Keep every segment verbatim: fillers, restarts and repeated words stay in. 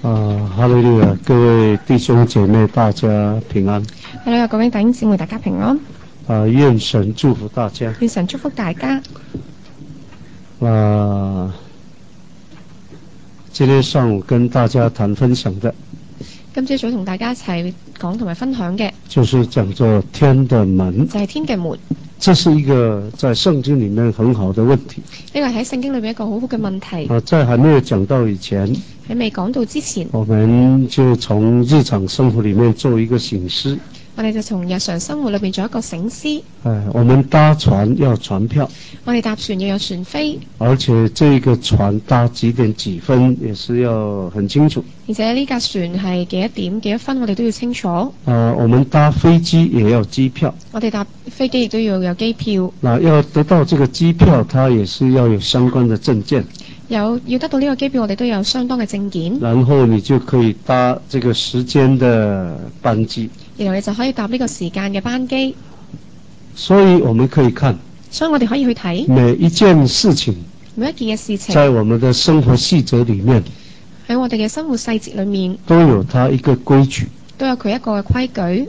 啊，哈利路亞！各位弟兄姐妹，大家平安。 哈利路亞！各位弟兄姊妹，大家平安。 啊，願神祝福大家。 願神祝福大家。 啊，今天上午跟大家談分享的， 今朝早同大家一齊講同埋分享嘅， 就是講做天的門， 就係天嘅門。 這是一個在聖經裡面很好的問題。 呢個係喺聖經裏面一個好好嘅問題。 啊，在還沒有講到以前， 喺未講到之前， 我們就從日常生活裡面做一個省思。 我哋就從日常生活裏邊做一個省思。 哎，我們搭船要船票， 我哋搭船要有船飛， 而且這個船搭幾點幾分也是要很清楚。 而且呢架船係幾多點幾多分，我哋都要清楚。 啊，我們搭飛機也要機票。 我哋搭飛機亦都要有機票。 那要得到這個機票，它也是要有相關的證件。 有要得到呢個機票，我哋都有相當嘅證件。 然後你就可以搭這個時間的班機。 然後你就可以搭呢個時間嘅班機。 所以我們可以看， 所以我哋可以去睇每一件事情， 每一件嘅事情， 在我們的生活細則裡面， 喺我哋嘅生活細節裡面， 都有它一個規矩， 都有佢一個嘅規矩。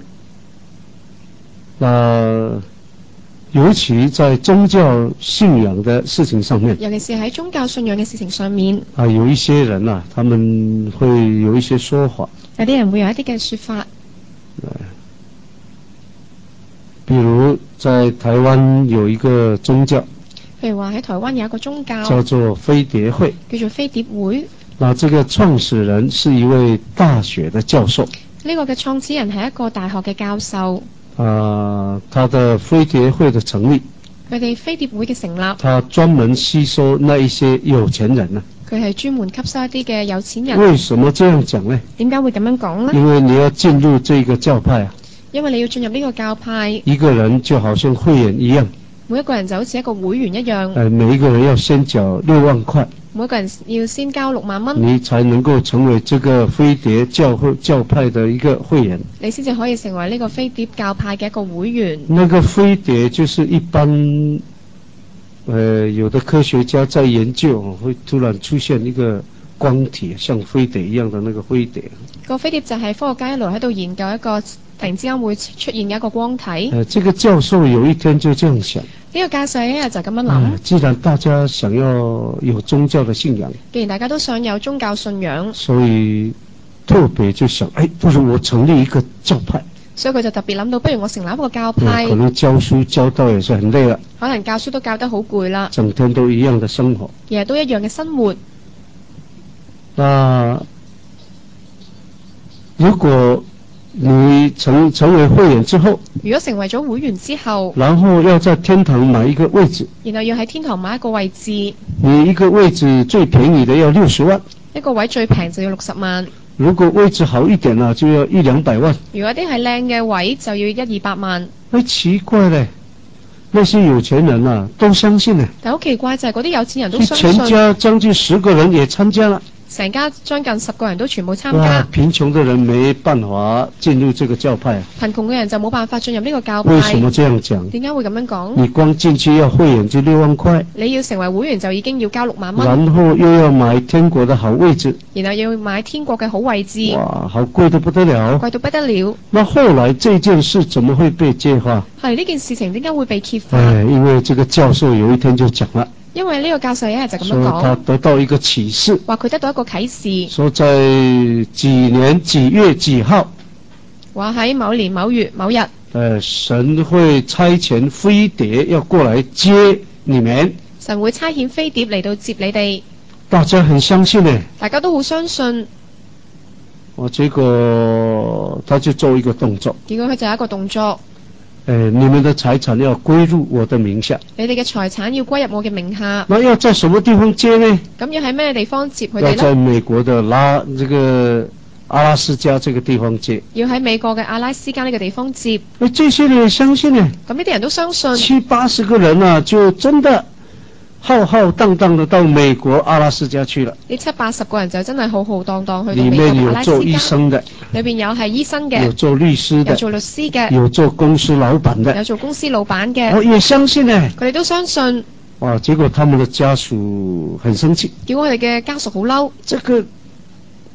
那尤其在宗教信仰的事情上面， 尤其是喺宗教信仰嘅事情上面， 啊，有一些人啊，他們會有一些說法， 有啲人會有一啲嘅說法。 比如在台灣有一個宗教， 譬如話喺台灣有一個宗教叫做飛碟會， 叫做飛碟會。 那這個創始人是一位大學的教授。 呢個嘅創始人係一個大學嘅教授。 啊，他的飛碟會的成立， 佢哋飛碟會嘅成立， 他專門吸收那一些有錢人啊。 佢係專門吸收一啲嘅有錢人。 為什麼這樣講呢？ 點解會咁樣講呢？ 因為你要進入這個教派啊。 因為你要進入呢個教派， 一個人就好像會員一樣， 每一個人就好似一個會員一樣。 呃，每一個人要先繳六萬塊， 每一個人要先交六萬蚊， 你才能夠成為這個飛碟教會教派的一個會員。 你先至可以成為呢個飛碟教派嘅一個會員。 那個飛碟就是一般，呃，有的科學家在研究，會突然出現一個光體，像飛碟一樣的那個飛碟。 個飛碟就係科學家一路喺度研究一個突然之間會出現嘅一個光體。 呃，這個教授有一天就這樣想。 呢個教授一日就咁樣諗， 呃。既然大家想要有宗教的信仰， 既然大家都想有宗教信仰， 所以特別就想，哎，不如我成立一個教派。 所以佢就特別諗到，不如我成立一個教派。 可能教書教到也是很累了， 可能教書都教得好攰啦， 整天都一樣的生活， 日日都一樣嘅生活。 那如果你成成為會員之後， 如果成為咗會員之後， 然後要在天堂買一個位置， 然後要喺天堂買一個位置， 你一個位置最便宜的要六十萬， 一個位最平就要六十萬。 如果位置好一點啊，就要一兩百萬。 如果啲係靚嘅位就要一二百萬。 哎，奇怪咧，那些有錢人啊都相信呢。 但好奇怪就係嗰啲有錢人都相信。 全家將近十個人也參加了。 成家將近十個人都全部參加。 哇，貧窮的人沒辦法進入這個教派。 貧窮嘅人就冇辦法進入呢個教派。 為什麼這樣講？ 點解會咁樣講？ 你光進去要會員就六萬塊。 你要成為會員就已經要交六萬蚊。 然後又要買天國的好位置。 然後要買天國嘅好位置。 哇，好貴得不得了。 貴到不得了。 那後來這件事怎麼會被揭發？ 係呢件事情點解會被揭發？ 哎，因為這個教授有一天就講了。因為呢個教授一日就咁樣講， 說他得到一個啟示， 話佢得到一個啟示， 說在幾年幾月幾號， 話喺某年某月某日， 呃，神會差遣飛碟要過來接你們， 神會差遣飛碟嚟到接你哋， 大家很相信呢， 大家都好相信。 我結果他就做一個動作， 結果佢就有一個動作。 呃，你們的財產要歸入我的名下。 你哋嘅財產要歸入我嘅名下。 那要在什麼地方接呢？ 咁要喺咩地方接佢哋呢？ 要在美國的拉這個阿拉斯加這個地方接。 要喺美國嘅阿拉斯加呢個地方接。 誒，這些人也相信呢。 咁呢啲人都相信。 七八十個人啊，就真的浩浩蕩蕩的到美國阿拉斯加去了。 呢七八十個人就真係浩浩蕩蕩去到美國裏面有阿拉斯加。 做醫生的， 裏邊有係醫生嘅， 有做律師的， 有做律師嘅， 有做公司老闆的， 有做公司老闆嘅。 我也相信呢。 佢哋都相信。 哇！結果他們的家屬很生氣。 結果佢哋嘅家屬好嬲。 這個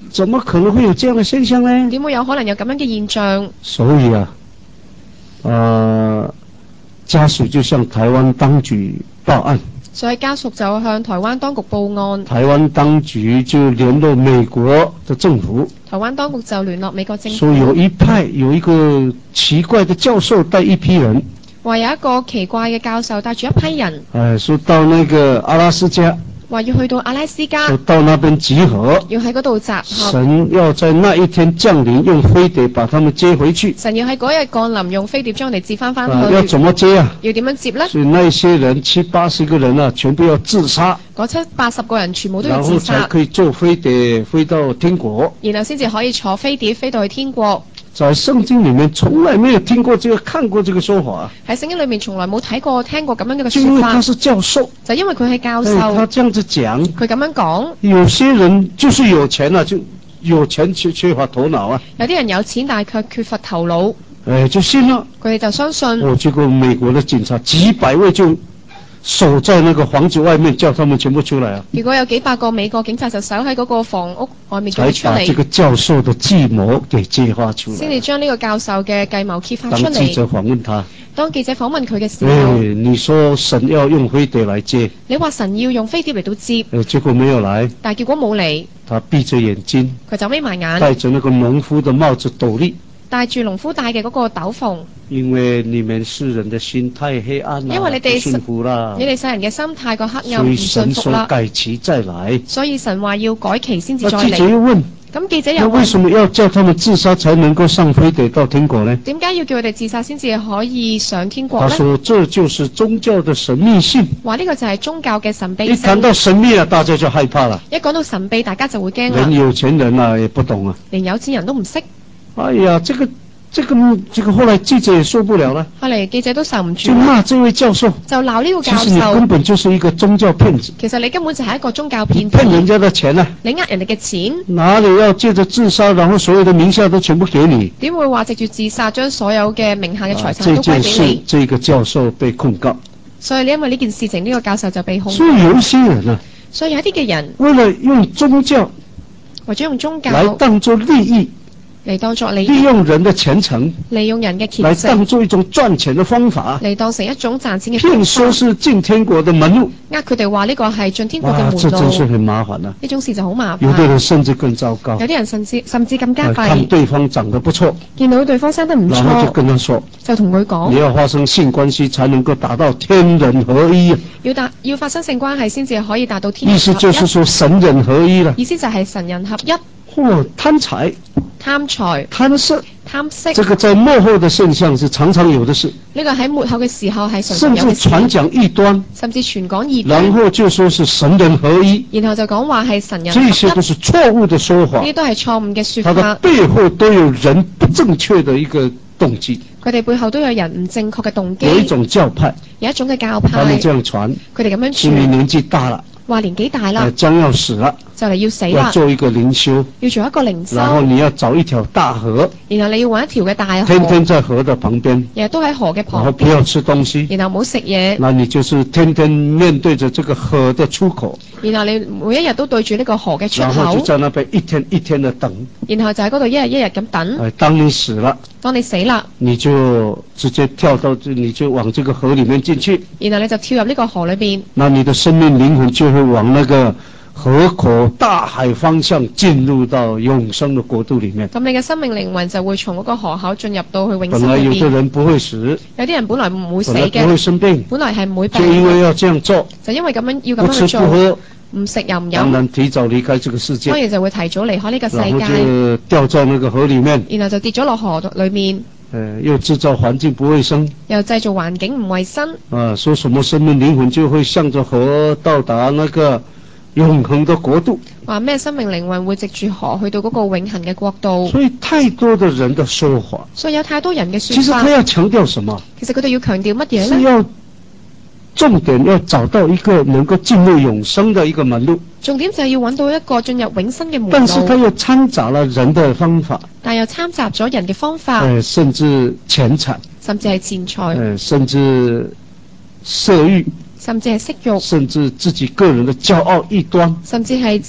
怎麼可能會有這樣的現象呢？ 點會有可能有咁樣嘅現象？ 所以啊，呃，家屬就向台灣當局報案。 所以家屬就向台灣當局報案。 台灣當局就聯絡美國的政府。 台灣當局就聯絡美國政府。 說有一派有一個奇怪的教授帶一批人。 話有一個奇怪嘅教授帶住一批人。 哎，說到那個阿拉斯加。 話要去到阿拉斯加， 到那邊集合， 要喺嗰度集合。 神要在那一天降臨，用飛碟把他們接回去。 神要喺嗰日降臨，用飛碟將我哋接翻翻去、 啊。要怎麼接啊？ 要點樣接呢？ 所以那些人七八十個人啊，全部要自殺。 嗰七八十個人全部都要自殺， 然後才可以坐飛碟飛到天國。 然後先至可以坐飛碟飛到去天國。 在聖經裏面從來沒有聽過這個、看過這個說法。 喺聖經裏面從來冇睇過、聽過咁樣嘅說法。 就因為他是教授， 就因為佢係教授， 他這樣子講， 佢咁樣講。 有些人就是有錢啊，就有錢缺缺乏頭腦啊。 有啲人有錢，但係卻缺乏頭腦。 誒，就信啦。 佢哋就相信。 我結果美國的警察幾百位就守在那個房子外面，叫他們全部出來啊！ 如果有幾百個美國警察就守喺嗰個房屋外面，叫佢出嚟。 才把這個教授的計謀給揭發出來。 先至將呢個教授嘅計謀揭發出嚟。 當記者訪問他。 當記者訪問佢嘅時候。 誒，你說神要用飛碟來接？ 你話神要用飛碟嚟到接？ 誒，結果沒有來。 但係結果冇嚟。 他閉着眼睛。 佢就眯埋眼。 戴着那個農夫的帽子斗笠。 戴住農夫戴嘅嗰個斗篷。 因為你們世人的心太黑暗啦， 因為你哋不順服啦， 你哋世人嘅心太過黑暗， 所以唔順服啦。 改期再來。 所以神話要改期先至再嚟。 記者又問： 咁記者又問： 為什麼要叫他們自殺才能夠上飛碟到天國呢？ 點解要叫佢哋自殺先至可以上天國呢？ 他說：這就是宗教的神秘性。 話呢個就係宗教嘅神秘性。 一談到神秘啊，大家就害怕啦。 一講到神秘，大家就會驚啦。 連有錢人啊也不懂啊。 連有錢人都唔識。 哎呀，這個。這個這個後來記者也受不了了， 後來記者都受唔住， 就罵這位教授， 就鬧呢個教授。 其實你根本就是一個宗教騙子。 其實你根本就係一個宗教騙子， 騙人家的錢啊！ 你呃人哋嘅錢， 哪裏要借着自殺，然後所有的名下都全部給你？ 點會話藉住自殺將所有嘅名下嘅財產都歸俾你？ 啊，這件事，這個教授被控告。 所以你因為呢件事情，呢個教授就被控告。 所以有一些人啊， 所以有一啲嘅人為了用宗教， 或者用宗教來當作利益。 嚟當作利利用人的虔誠， 利用人嘅虔誠， 嚟當做一種賺錢的方法， 嚟當成一種賺錢嘅方法。 騙說是進天國的門路， 呃佢哋話呢個係進天國嘅門路。 這真是很麻煩啊！ 呢種事就好麻煩。 有啲人甚至更糟糕， 有啲人甚至甚至更加弊。 看對方長得不錯， 見到對方生得唔錯， 然後就跟他說， 就同佢講， 你要發生性關係才能夠達到天人合一。 要達要發生性關係先至可以達到天人合一。 意思就是說神人合一啦。 意思就係神人合一。 或貪財、 貪財、 貪色、 貪色， 這個在末後的現象是常常有的事。 呢個喺末後嘅時候係常常有嘅事。 甚至傳講異端， 甚至傳講異端， 然後就說是神人合一， 然後就講話係神人合一。 這些都是錯誤的說法， 呢啲都係錯誤嘅說法。 它的背後都有人不正確的一個動機。 佢哋背後都有人唔正確嘅動機。 有一種教派， 有一種嘅教派， 他們這樣傳， 佢哋咁樣傳， 說你年紀大了， 話年紀大啦， 將要死了， 就嚟要死啦， 要做一個靈修， 要做一個靈修， 然後你要找一條大河， 然後你要揾一條嘅大河， 天天在河的旁邊， 日日都喺河嘅旁邊， 然後不要吃東西， 然後唔好食嘢， 那你就是天天面對着這個河的出口， 然後你每一日都對住呢個河嘅出口， 然後就在那邊一天一天的等， 然後就喺嗰度一日一日咁等， 哎，當你死了， 當你死啦， 你就直接跳到這，你就往這個河裏面進去， 然後你就跳入呢個河裏邊， 那你的生命靈魂就會往那個河口大海方向進入到永生的國度裏面。 咁你嘅生命靈魂就會從嗰個河口進入到去永生裏面。 本來有的人不會死， 有啲人本來唔會死嘅， 本來不會生病， 本來係唔會病， 就因為要這樣做， 就因為咁樣要咁樣去做， 不吃不喝， 唔食又唔飲， 當然提早離開這個世界， 當然就會提早離開呢個世界， 然後就掉在那個河裏面， 然後就跌咗落河裏面。 呃，又製造環境不衛生， 又製造環境唔衛生。 啊，說什麼生命靈魂就會向着河到達那個永恆的國度。 話咩生命靈魂會藉住河去到嗰個永恆嘅國度。 所以太多的人的說法， 所以有太多人嘅說法。其實他要強調什麼？ 其實佢哋要強調乜嘢呢？ 是要重點要找到一個能夠進入永生的一個門路。 重點就係要揾到一個進入永生嘅門路。 但是他又摻雜了人的方法。 但又摻雜咗人嘅方法。 呃，甚至錢財。 甚至係錢財。 呃，甚至色欲。 甚至係色欲。 甚至自己個人的驕傲異端。 甚至係自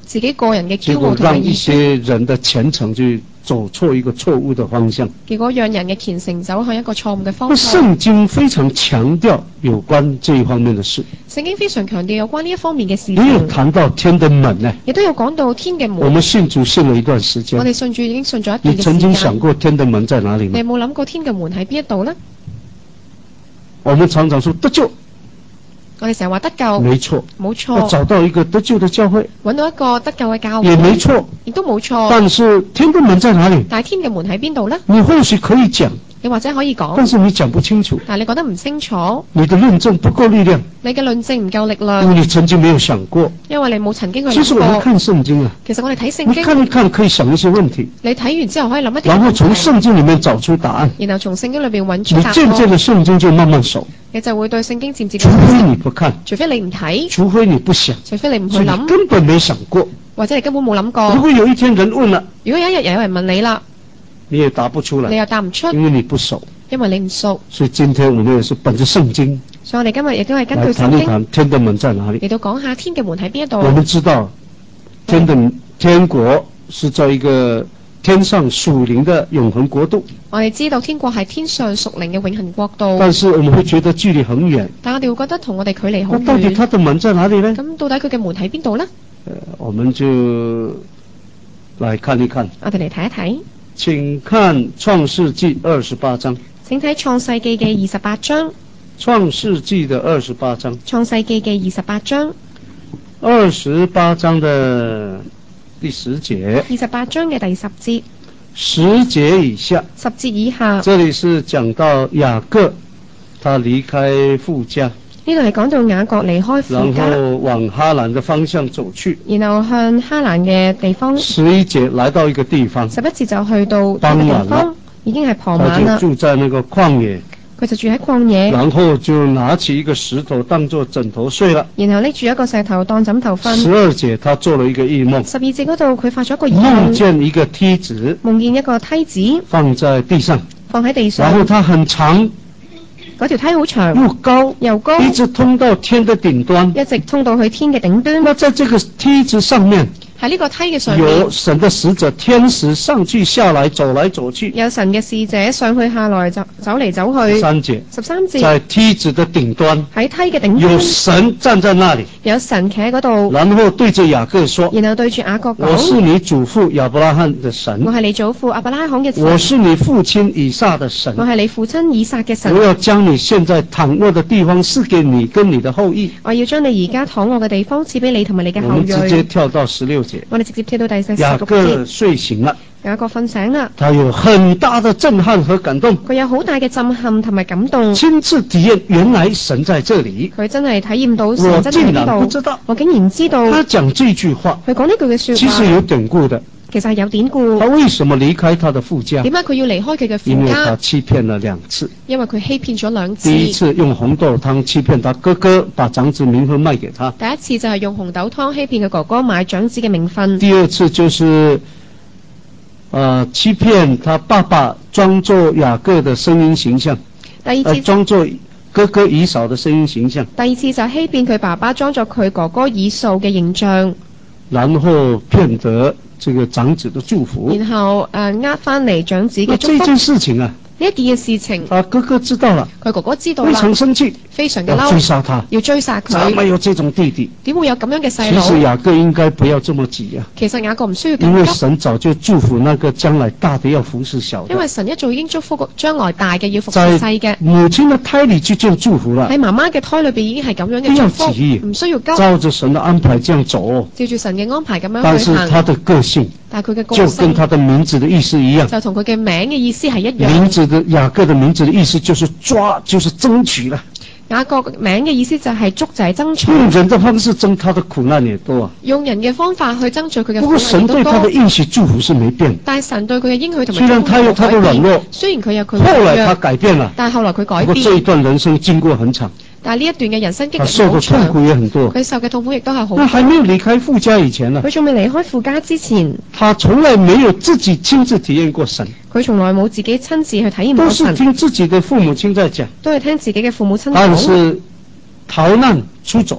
自己個人嘅驕結果傲同埋意讓一些見， 人的虔誠就走錯一個錯誤的方向。 結果讓人嘅虔誠走向一個錯誤嘅方向。 聖經非常強調有關這一方面的事， 聖經非常強調有關呢一方面嘅事也有情， 談到天的門呢。 亦都有講到天嘅門。 我們信主信了一段時間， 我哋信主已經信咗一段嘅時你曾經想間。 過天的門在哪裡你有嗎？ 冇諗過天嘅門喺邊一度呢？ 我們常常說得救， 我哋成日話得救， 沒錯， 冇要錯， 找到一個得救的教會， 揾到一個得救嘅教會， 也沒錯。 亦都冇錯。 但是天的門在哪裡？ 但係天嘅門喺邊度呢？ 你或許可以講， 你或者可以講， 但是你講不清楚， 但係你覺得唔清楚， 你的論證不夠力量， 你嘅論證唔夠力因為量， 你曾經沒有想過。 因為你冇曾經去其實諗過。 我們看聖經啊， 其實我哋睇聖你經， 看一看可以想一些問題， 你睇完之後可以諗一啲然後問題， 從聖經裡面找出答案。 然後從聖經裏邊揾出你答漸漸的案， 聖經就慢慢熟， 你就會對聖經漸漸除非你嘅， 不看， 除非你唔睇， 除非你不想， 除非你唔去所以你諗， 根本沒想過。 或者你根本冇諗如過。 果有一天人問了， 如果有一日有人問你啦， 你也答不出你來， 又答唔出， 因為你不熟。 因為你唔熟。 所以今天我們也是本着聖經所以我哋今日亦都係根據來談聖經一談天的門在哪裡。 嚟到講下天嘅門喺邊一度。 我們知道天的天國是在一個天上屬靈的永恆國度， 我哋知道天國係天上屬靈嘅永恆國度， 但是我們會覺得距離很遠。 但我哋會覺得同我哋距離好那到底它遠。 的門在哪裡呢？ 咁到底佢嘅門喺邊度呢？ 呃，我們就來看一看。 我哋嚟睇一睇。 請看創世紀二十八章。 請睇創世記嘅二十八章。 創世紀的二十八章。 創世記嘅二十八章。 二十八章的第十節。 二十八章嘅第十節。 十節以下。 十節以下。 這裡是講到雅各，他離開父家。 呢度係講到雅各離開父家， 然後往哈蘭的方向走去， 然後向哈蘭嘅地方。 十一節來到一個地方， 十一節就去到呢個傍晚地方，已經係傍晚他啦。 就住在那個曠野， 佢就住喺曠野， 然後就拿起一個石頭當作枕頭睡了。 然後拎住一個石頭當枕頭瞓。 十二節他做了一個異夢， 十二節嗰度佢發咗一個異夢夢， 見一個梯子夢見一個梯子放在地上， 放喺地然後上， 它很長嗰條梯好長又高， 又高， 一直通到天的頂端。 一直通到去天嘅頂端。 那在這個梯子上面， 喺呢個梯嘅上有面， 神的使者天使上去下來走來走去。 有神嘅使者上去下來走走嚟走去。 三節， 十三節在梯子的頂端， 喺梯嘅頂有端神站在那裡， 有神企喺嗰度， 然後對着雅各說： 然後對住雅各我是講： 你祖父亞伯拉罕的神， 我係你祖父亞伯拉罕嘅我神， 是你父親以撒的神。 我係你父親以撒嘅神我。要將你現在躺臥的地方賜給你跟你的後裔。 我要將你而家躺臥嘅地方賜俾你同埋你嘅後我們直接裔。 跳到十六節， 我哋直接跳到第四十六雅各節。 睡醒了， 雅各瞓醒啦， 他有很大的震撼和感動， 佢有好大嘅震撼同埋感動。 親自體驗原來神在這裡。 佢真係體驗到我神真係竟然喺呢度。 不知道， 我竟然知道他講這句話， 佢講呢句嘅說其實有話， 典故的。 其實係有典故。 他為什麼離開他的父家？ 點解佢要離開佢嘅因為他父家？ 欺騙了兩次。 因為佢欺騙咗兩次。 第一次用紅豆湯欺騙他哥哥，把長子名分賣給他。 第一次就係用紅豆湯欺騙佢哥哥買長子嘅名分。 第二次就是，呃，欺騙他爸爸裝作雅各的聲音形象，呃， 第二次， 裝作哥哥以掃的聲音形象， 第二次就係欺騙佢爸爸裝作佢哥哥以掃嘅形象， 然後騙得這個長子的祝福。 然後誒呃翻嚟長子嘅祝福。 那這件事情啊， 呢一件嘅事情， 他哥哥知道了， 佢哥哥知道非啦， 常生氣， 非常嘅要追嬲， 殺他。 要追殺怎麼佢。 有這種弟弟？ 點會有咁樣嘅細其實佬？ 雅各應該不要這麼急啊， 其實雅各唔需要因為咁急， 神早就祝福那個將來大的要服侍小的， 因為神一早已經祝福過將來大嘅要服侍在細嘅。 母親的胎裏就這樣祝福了喺，媽媽嘅胎裏邊已經係咁樣不要嘅祝福， 急， 唔需要急， 照着神的安排這樣走。 照住神嘅安排咁但樣去行。 是他的個性但係佢嘅個就跟性他的名字的意思一樣， 就同佢嘅名嘅意思係一名樣。 字的雅各的名字的意思就是抓，就是爭取了。 雅各名嘅意思就係捉，就係爭取。 用人的方式爭他的苦難也多啊。 用人嘅方法去爭取佢嘅苦不過神難亦都多。 對他的應許祝福是沒變， 但係神對佢嘅應許同埋雖然他有他的軟弱， 雖然佢有佢後嘅來他軟弱， 改變了。 但係後來佢改不過這一變。 段人生經過很長， 但係呢一段嘅人生經他歷好受的痛苦長， 也很多。 佢受嘅痛苦亦都係好那多。 還沒有離開父家以前呢， 佢仲未離開父家之前， 他從來沒有自己親自體驗過神， 佢從來冇自己親自去體驗都是過神， 聽自己的父母親在講。 都係聽自己嘅父母親但講。 是逃難出走，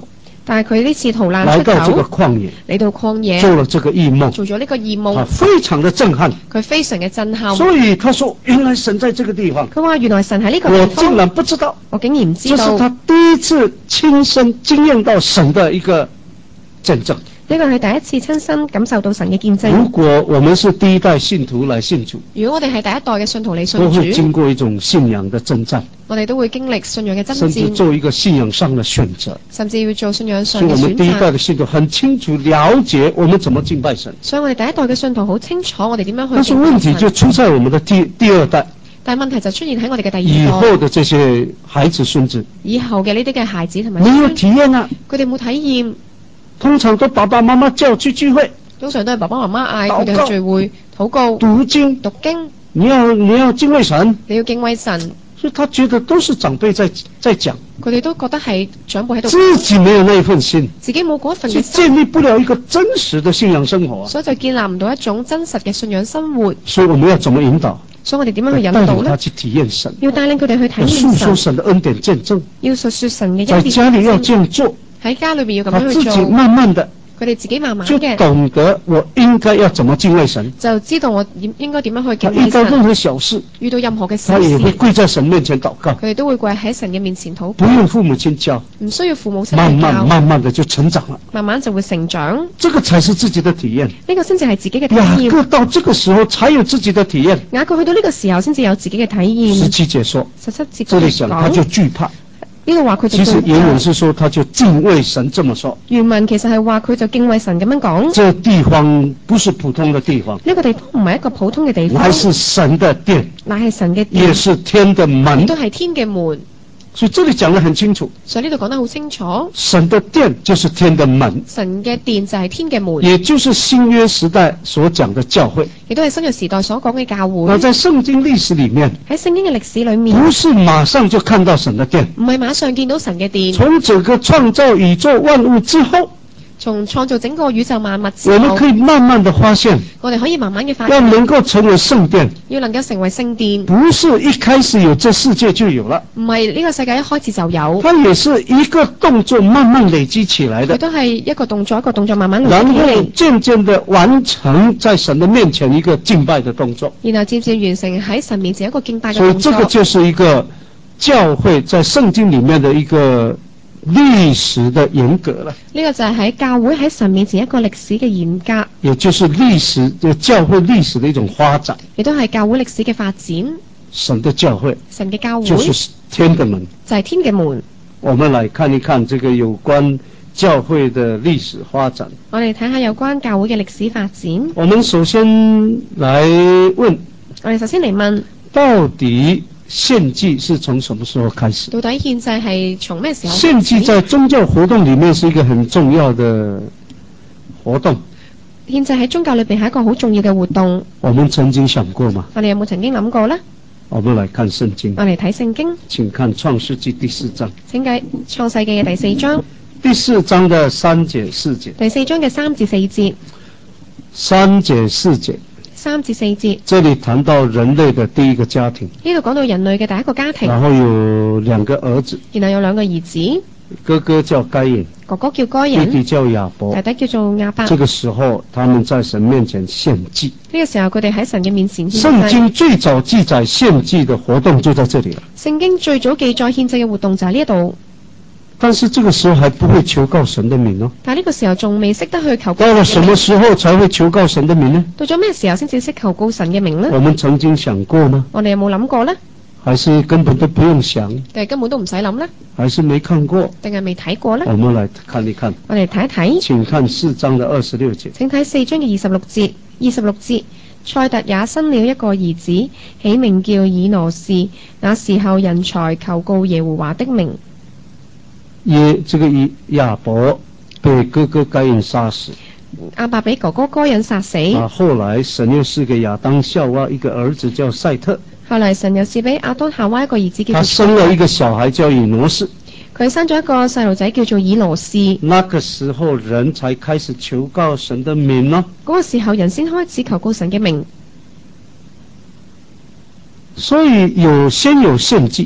但係佢呢次逃難出來到這個口， 曠野， 嚟到曠野， 做了這個異夢， 做咗呢個異他夢， 非常的震撼。 佢非常嘅震撼。 所以他說，原來神在這個地方， 佢話原來神喺呢個我地方， 竟然不知道。 我竟然唔知這道。 是他第一次親身經驗到神的一個見證。 呢個係第一次親身感受到神嘅見如證。 果我們是第一代信徒來信主， 如果我哋係第一代嘅信徒嚟信都會經主， 過一種信仰的征戰， 我哋都會經歷信仰嘅爭甚至戰， 做一個信仰上的選擇。 甚至要做信仰上所以嘅選我們第一代擇。 的信徒很清楚了解我們怎麼敬拜神， 所以我哋第一代嘅信徒好清楚我哋點樣但是去敬拜問題就神。 出在我們的第第二代但係問題就出現喺我哋嘅第以二代， 後的這些孩子孫子， 以後嘅呢啲嘅孩子同埋沒有孫， 體驗啊。 佢哋冇體驗， 通常都爸爸媽媽叫去聚會， 通常都係爸爸媽媽嗌佢禱告哋去聚會、禱告、 讀經， 讀經， 你要你要敬畏神， 你要敬畏神。 所以他覺得都是長輩在在講， 佢哋都覺得係長輩喺度， 自己沒有那一份心， 自己冇嗰一份就嘅心， 建立不了一個真實的信仰生活。 所以就建立唔到一種真實嘅信仰生活。 所以我們要怎麼引導？ 所以我哋點樣去引帶導呢？ 領他去體驗神， 要帶領佢哋去體要訴驗神， 說神的恩典見證， 要述說神嘅在恩典。 家裏要這樣做， 喺家裏邊要咁他自己樣去做， 慢慢的佢哋自己慢慢就嘅懂得我應該要怎麼敬畏神。 就知道我點應該點樣去他敬畏神。 遇到任何小事， 遇到任何嘅他小事， 也會跪在神面前禱告， 佢哋都會跪喺神嘅面前禱告， 不用父母親教， 唔需要父母親慢去教， 慢慢慢的就成長了。 慢慢就會成長。 這個才是自己的體驗。 呢個先至係自己嘅體雅驗。 各到這個時候才有自己的體驗。 雅各去到呢個時候先至有自己嘅體驗。 十七節說， 十七節這裏想他就講懼怕， 呢度話佢就其實懼原文怕。 是說他就敬畏神這麼說。 原文其實係話佢就敬畏神咁樣講。 這地方不是普通的地方， 呢個地方唔係一個普通嘅地方， 乃是神的殿， 乃係神嘅也殿， 是天的門都。係天嘅門。 所以這裏講得很清楚， 所以呢度講得好清楚， 神的殿就是天的門， 神嘅殿就係天嘅門， 也就是新約時代所講的教會。 亦都係新約時代所講嘅教會。 那在聖經歷史裡面， 喺聖經嘅歷史裏面， 不是馬上就看到神的殿， 唔係馬上見到神嘅殿。 從整個創造宇宙萬物之後， 從創造整個宇宙萬物之後我們可，以慢慢的發現， 我哋可以慢慢嘅發要現， 能夠成為聖殿， 要能夠成為聖殿， 不是一開始有這世界就有了， 唔係呢個世界一開始就有， 它也是一個動作慢慢累積起來的， 佢都係一個動作一個動作慢慢累然後積起嚟， 漸漸的完成在神的面前一個敬拜的動作。 然後漸漸完成喺神面前一個敬拜嘅所以動作。 這個就是一個教會在聖經裡面的一個歷史的嚴格了， 呢個就係喺教會喺神面前一個歷史嘅嚴格， 也就是歷史就教會歷史的一種發展。 亦都係教會歷史嘅發展。 神的教會神嘅教會就是天的門。 就係天嘅門。 我們來看一看這個有關教會的歷史發展。 我哋睇下有關教會嘅歷史發展。 我們首先來問， 我哋首先嚟問， 到底獻祭是從什麼時候開始？ 到底獻祭係從咩時候開始？ 獻祭在宗教活動裡面是一個很重要的活動。 獻祭喺宗教裏邊係一個好重要嘅活動。 我們曾經想過嗎？ 我哋有冇曾經諗過呢？ 我們來看聖經我，哋睇聖經， 請看創世紀第四章。 請計創世記嘅第四章， 第四章的三節四節。 第四章嘅三至四節， 三節四節。 三至四節， 這裡談到人類的第一個家庭， 呢度講到人類嘅第一個家庭， 然後有兩個兒子， 然後有兩個兒子， 哥哥叫該隱， 哥哥叫該弟弟隱， 叫亞伯。 弟弟叫做亞伯。 這個時候，他們在神面前獻祭。 呢個時候佢哋喺神嘅面前獻祭。 聖經最早記載獻祭的活動就在這裡了。 聖經最早記載獻祭嘅活動就喺呢一度， 但是這個時候還不會求告神的名哦。 但係呢個時候仲未識得去求告到了神嘅名。 什麼時候才會求告神的名呢？ 到咗咩時候先至識求告神嘅名呢？ 我們曾經想過嗎？ 我哋有冇諗過呢？ 還是根本都不用想？ 定係根本都唔使諗呢？ 還是沒看過？ 定係未睇過呢？ 我們來看一看， 我哋睇一睇。 請看四章的二十六節。 請睇四章嘅二十六節。二十六節，賽特也生了一個兒子，起名叫以挪士。那時候人才求告耶和華的名。 耶，這個以亞伯被哥哥該隱殺死。 亞伯俾哥哥該隱殺死。 啊，後來神又賜給亞當夏娃一個兒子叫賽特。 後來神又賜俾亞當夏娃一個兒子叫做他生了一個小孩叫以挪士。 佢生咗一個細路仔叫做以挪士。 那個時候人才開始求告神的名咯。 嗰個時候人先開始求告神嘅名。 所以有先有獻祭。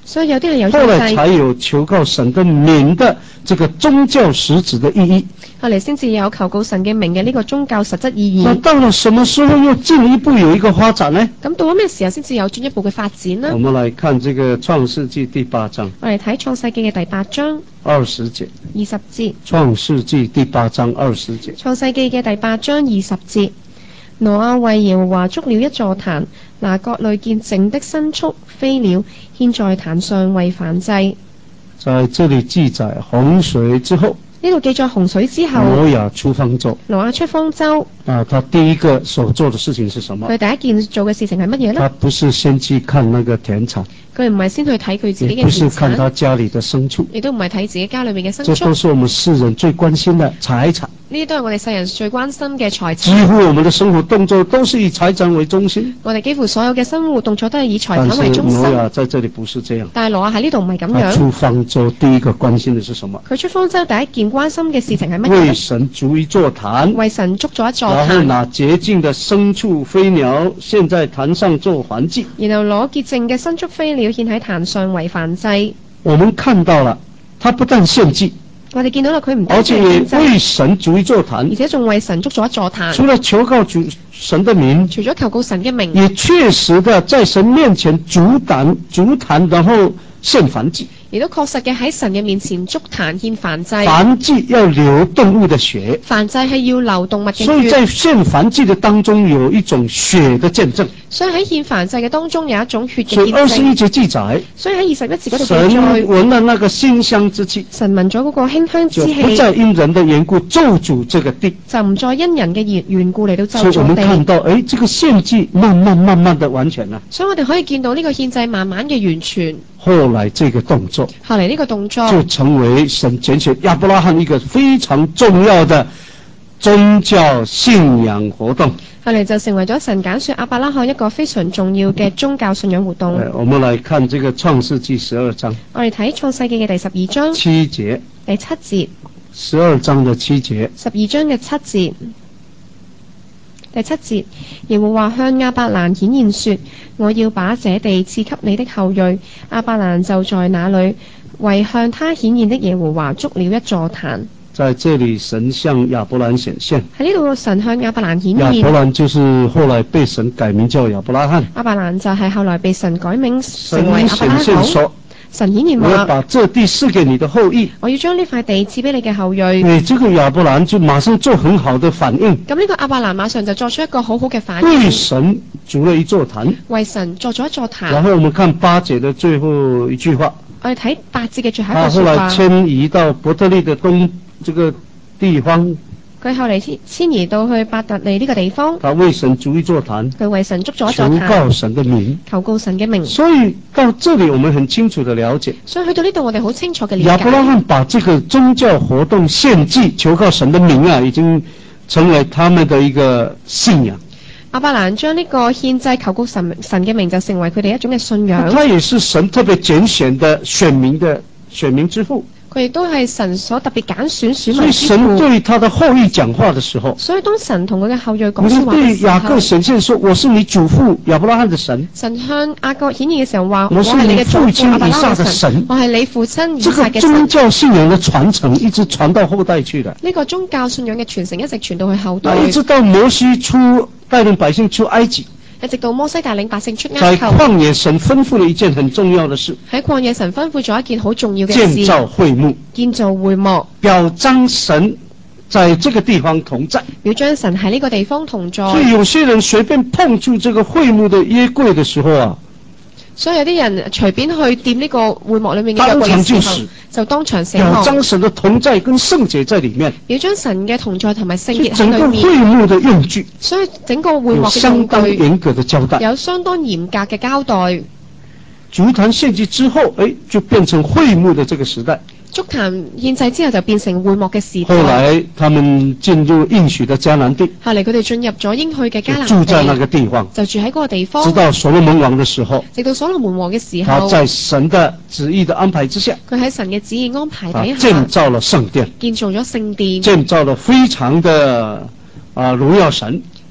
所以有啲係有後來獻祭， 才有求告神的名的這個宗教實質的意義。 後嚟先至有求告神嘅名嘅呢個宗教實質意義。 那到了什麼時候又進一步有一個發展呢？ 咁到咗咩時候先至有進一步嘅發展呢？ 我們來看這個創世紀第八章， 我哋睇創世記嘅第八章二十節。 二十節。 創世紀第八章二十節。 創世記嘅第八章二十節。挪亞為耶和華築了一座壇，拿各類潔淨的牲畜、飛鳥獻在壇上為燔祭。 在這裏記載洪水之後， 呢度記載洪水之後， 挪亞出方舟。 挪亞出方舟。 啊，他第一個所做的事情是什麼？ 佢第一件做嘅事情係乜嘢呢？ 他不是先去看那個田產， 佢唔係先去睇佢自己嘅田產， 也不是看他家裏的牲畜， 亦都唔係睇自己家裏面嘅牲這畜。 都是我們世人最關心的財產。 呢啲都係我哋世人最關心嘅財幾產。 乎我們的生活動作都是以財產為中心。 我哋幾乎所有嘅生活動作都係以財但是產為中心。 挪亞在這裏不是這樣。 但係挪亞喺呢度唔係咁他出樣。 方舟第一個關心的是什麼？ 佢出方舟第一件關心嘅事情係乜嘢為呢？ 神築一座壇， 為神築咗一座然後壇， 拿潔淨的牲畜飛鳥獻在壇上做燔祭。 然後攞潔淨嘅牲畜飛鳥獻喺壇上為燔祭。 我們看到了，他不但獻祭， 我哋見到啦，佢唔單止而且也係獻祭， 為神築一座而壇， 且仲為神築咗一座壇。 除了求告主神的名， 除咗求告神嘅名， 也確實的在神面前築壇築壇，然後獻燔祭。 亦都確實嘅喺神嘅面前築壇獻燔祭。 燔祭要流動物的血， 燔祭係要流動物嘅所以在血， 獻燔祭的當中有一種血的見證。 所以喺獻燔祭嘅當中有一種血嘅見所以二十一證。 節記載， 所以喺二十一節嗰度神記載， 聞了那個馨香之氣， 神聞咗嗰個馨香之就不氣， 再因人的緣故咒詛這個地。 就唔再因人嘅緣緣故嚟到所以我咒詛地。 們看到，哎，這個獻祭慢慢慢慢的完全了。 所以我哋可以見到呢個獻祭慢慢嘅完全。 後來這個動作後嚟呢個動作就成為神揀選亞伯拉罕一個非常重要的宗教信仰活動。 後嚟就成為咗神揀選亞伯拉罕一個非常重要嘅宗教信仰活動。 哎，我們來看這個創世紀十二章我哋睇創世記嘅第十二章七節， 第七節， 十二章的七節。 十二章嘅七節。第七節，耶和華向亞伯蘭顯現說：我要把這地賜給你的後裔。亞伯蘭就在那裏為向他顯現的耶和華築了一座壇。 在這裏，神向亞伯蘭顯現。 喺呢度，神向亞伯蘭顯亞伯現。 蘭就是後來被神改名叫亞伯拉罕。 亞伯蘭就係後來被神改名成神為亞伯拉罕。 顯現說： 神顯現我要話： 把這地賜給你的後裔。 我要將呢塊地賜俾你嘅後裔。 哎，這個亞伯蘭就馬上做很好的反應， 咁呢個亞伯蘭馬上就作出一個好好嘅反為應， 神築了一座壇。 為神作咗一座壇。 然後我們看八節的最後一句話， 我哋睇八節嘅最後一他後來個說話。 遷移到伯特利的東這個地方， 佢後嚟遷遷移到去伯特利呢個地方， 他為神築一座壇， 佢為神築咗一座求告壇， 神的名。 求告神嘅名。 所以到這裏我們很清楚的了解， 所以去到呢度，我哋好清楚嘅理亞伯拉解。 罕把這個宗教活動獻祭求告神的名啊，已經成為他們的一個信仰。 亞伯蘭將呢個獻祭求告神神嘅名，就成為佢哋一種嘅信仰。 他也是神特別揀選的選民的選民之父。 佢亦都係神所特別揀選選所以民之父。 神對他的後裔講話的時候， 所以當神同佢嘅後裔講你看說話嘅時對雅各候， 顯現說：我是你祖父亞伯拉罕的神。 神向雅各顯現嘅時候話： 我是我係你嘅你祖父父親亞伯拉罕以撒嘅神我係你父親以這個撒嘅神。 宗教信仰的傳承一直傳到後代去的， 呢個宗教信仰嘅傳承一直傳到去後代， 那一直到摩西出帶領百姓出埃及， 一直到摩西帶領百姓出在埃及。 曠野神吩咐了一件很重要的事， 喺曠野神吩咐咗一件好重要嘅建事， 造會幕， 建造會幕， 表彰神在這個地方同在。 表彰神喺呢個地方同在。 所以有些人隨便碰觸這個會幕的約櫃的時候啊， 所以有啲人隨便去掂呢個會幕裏面嘅約當櫃嘅時候場就死， 就當場死表亡。 彰神的同在跟聖潔在裏面， 表彰神嘅同在同埋聖潔所以整個喺裏面， 會幕的用具所以整個會幕有嘅用相當具嚴格的交代。 有相當嚴格嘅交代。 築壇獻祭之後，哎，就變成會幕的這個時代。 築壇獻祭之後就變成會幕嘅時後代。 來他們進入應許的迦南地， 後嚟佢哋進入咗應許嘅迦南就住在那地， 個地方， 就住喺嗰個地方， 直到所羅門王的時候， 直到所羅門王嘅時候， 他在神的旨意的安排之下， 佢喺神嘅旨意安排他底下建造了聖殿， 建造咗聖殿， 建造了非常的啊榮耀神，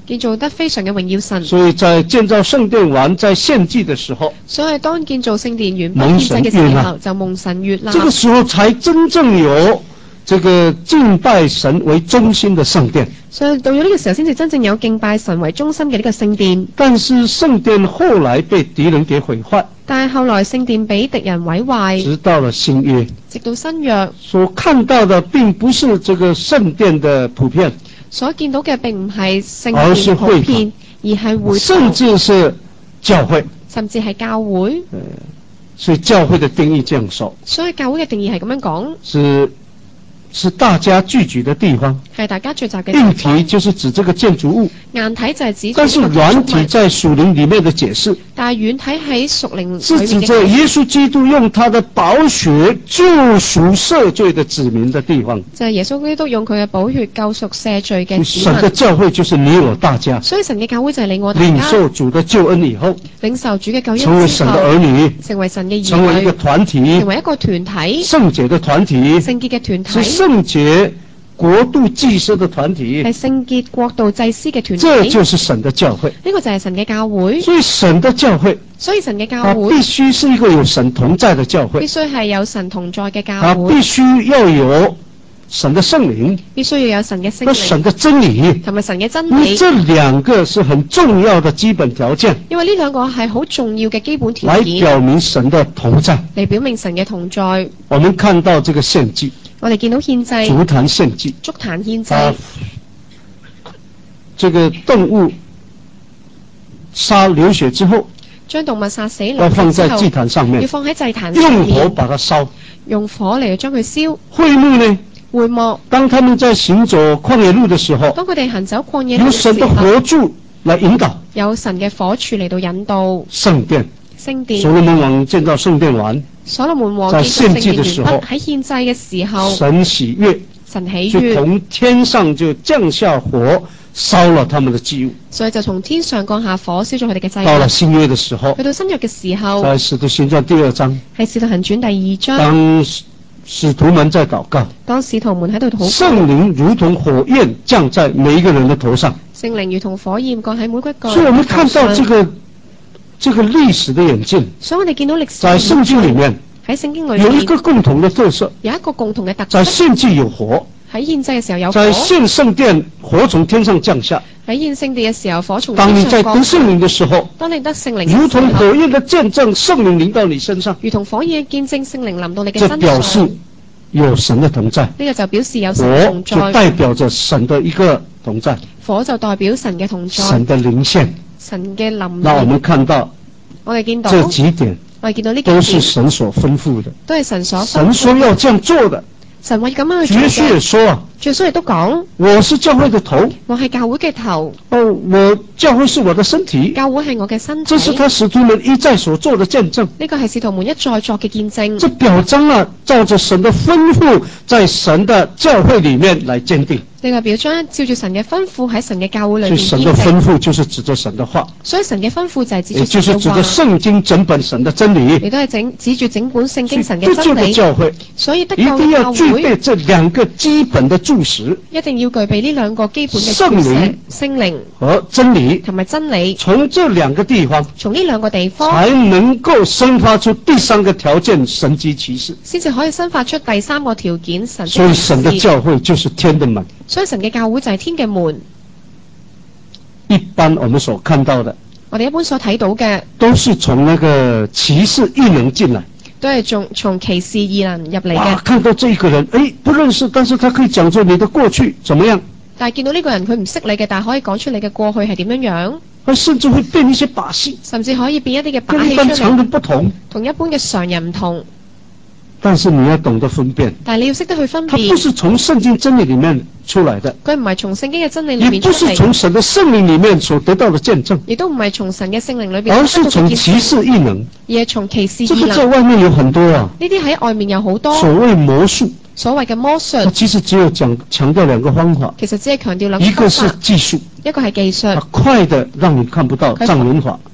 建造得非常嘅榮耀神。 所以在建造聖殿完，在獻祭的時候， 所以當建造聖殿完蒙畢獻祭嘅時神悅納候，就蒙神悅納。 這個時候才真正有這個敬拜神為中心的聖殿。 所以到咗呢個時候，先至真正有敬拜神為中心嘅呢個聖殿。 但是聖殿後來被敵人給毀壞， 但係後來聖殿俾敵人毀壞， 直到了新約， 直到新約所看到的並不是這個聖殿的普遍， 所見到嘅並唔係聖殿嘅普遍，而係會堂， 甚至是教會， 甚至係教會。 呃，所以教會的定義這樣說， 所以教會嘅定義係咁樣講， 是是大家聚集的地方， 係大家聚集嘅地硬方。 體就是指這個建築物， 硬體就係指住但是呢個建築物軟體在屬靈裡面的解釋， 但係軟體喺屬靈是指裏面嘅着耶穌基督用他的寶血救贖赦罪的子民的地方。 就係耶穌基督用佢嘅寶血救贖赦罪嘅子神的民。 教會就是你我大家， 所以神嘅教會就係你我大領家受主的救恩以後， 領受主嘅救恩之後， 成為神的兒女， 成為神嘅成為一個兒女， 團體， 成為一個團體， 聖潔的團體， 聖潔嘅團體， 是聖潔國度祭司的團體， 係聖潔國度祭司嘅團體。 這就是神的教會。 呢個就係神嘅教會。 所以神的教會， 所以神嘅教它會必須是一個有神同在的教必會， 須係有神同在嘅它教會， 必須要有神的聖靈必須要有神嘅聖靈和神的真理。 同埋神嘅真因為理。 這兩個是很重要的基本條件， 因為呢兩個係好重要嘅基本條來件， 表明神的同在。 嚟表明神嘅同在。 我們看到這個獻祭， 我哋見到獻祭、 築壇獻祭， 築壇獻祭， 啊，這個動物殺流血之後， 將動物殺死要放在祭壇上面要，放喺祭壇上用火面， 把它燒。 用火嚟將佢燒。 會幕呢？ 會幕， 當他們在行走曠野路的時候， 當佢哋行走曠野路有嘅時神的候， 火柱來引導。 有神嘅火柱嚟到引導聖殿， 聖殿。 所羅門王建造聖殿完， 所羅門王在建造聖殿獻祭的時候完畢，喺獻祭嘅時候， 神喜悅， 神喜就悅， 從天上就降下火，燒了他們的祭物。 所以就從天上降下火，燒咗佢哋嘅祭物。 到了新約的時候去，到新約嘅時候， 在使徒行傳第二章， 喺使徒行傳第二章， 當使徒們在禱告， 當使徒們喺度禱告， 聖靈如同火焰降在每一個人的頭上。 聖靈如同火焰降喺每一個所以我們看到頭上這個這個歷史的演進， 所以我哋見到歷史在聖經裡面喺聖經裏有一面個共同的特色， 有一個共同嘅特在色， 獻祭有火， 喺獻祭嘅時候有火， 在獻聖殿火從天上降下。 喺獻聖殿嘅時候火從當你天上降在得聖靈的時候， 當你得聖靈如同嘅時候， 火焰的見證，聖靈臨到你身上， 如同火焰嘅見證，聖靈臨到你嘅這身表示上， 有神的同在。 呢個就表示有神嘅火就同在， 代表着神的一個同在， 火就代表神嘅同在， 神的臨現。 神嘅臨那我們現。 看到我哋見到， 這幾點我哋見到呢幾都是點神所吩咐的， 都係神所吩咐神說要這樣做的。 神話咁樣去耶穌也做嘅。 說啊， 耶穌亦都講， 我是教會的頭， 我係教會嘅頭， 哦，我教會是我的身體， 教會係我嘅身體。 這是他使徒們一再所做的見證。 呢個係使徒們一再作嘅見證。 這表彰了照着神的吩咐，在神的教會裡面來堅定。 呢個表彰照住神嘅吩咐喺神嘅教會裏面所以神的堅定。 吩咐就是指着神的話， 所以神嘅吩咐就係指住也就是神嘅話， 指着聖經整本神的真理。 亦都係整指住整本聖經神得救嘅真理。 的教會所以得一救嘅教定要具備會這兩個基本的柱石一定要具備呢兩個基本嘅聖靈柱石聖靈和真理， 同埋真理。 從這兩個地方從呢兩個地方才能夠生發出第三個條件神蹟奇事。 先至可以生發出第三個條件神蹟所以神的奇事。 教會就是天的門。 所以神嘅教會就係天嘅門。 一般我們所看到的我哋一般所睇到嘅都是從那個奇事異能進來。 都係從從奇事異能入嚟哇， 嘅。 看到這一個人，誒，不認識，但是他可以講出你的過去怎麼樣， 但係見到呢個人佢唔識你嘅，但係可以講出你嘅過去係點樣樣， 他甚至會變一些把戲， 甚至可以變一啲嘅把跟戲出一般常人嚟， 不同。 同一般嘅常人唔同。 但是你要懂得分辨， 但係你要識得去分辨他不，是從聖經真理裡面出來的， 佢唔係從聖經嘅真理裏也面出不是從嚟， 神的聖靈裡面所得到的見證， 亦都唔係從神嘅聖靈裏邊而是得到嘅見從奇事證， 異能。 而係從奇事異這個在能。 外面有很多啊， 呢啲喺外面有好多所謂魔術， 所謂嘅魔它術， 其實只有講強調兩個方法， 其實只係強調兩一個是個方法， 技術， 一個係技術它，快的讓你看不到佢障眼法，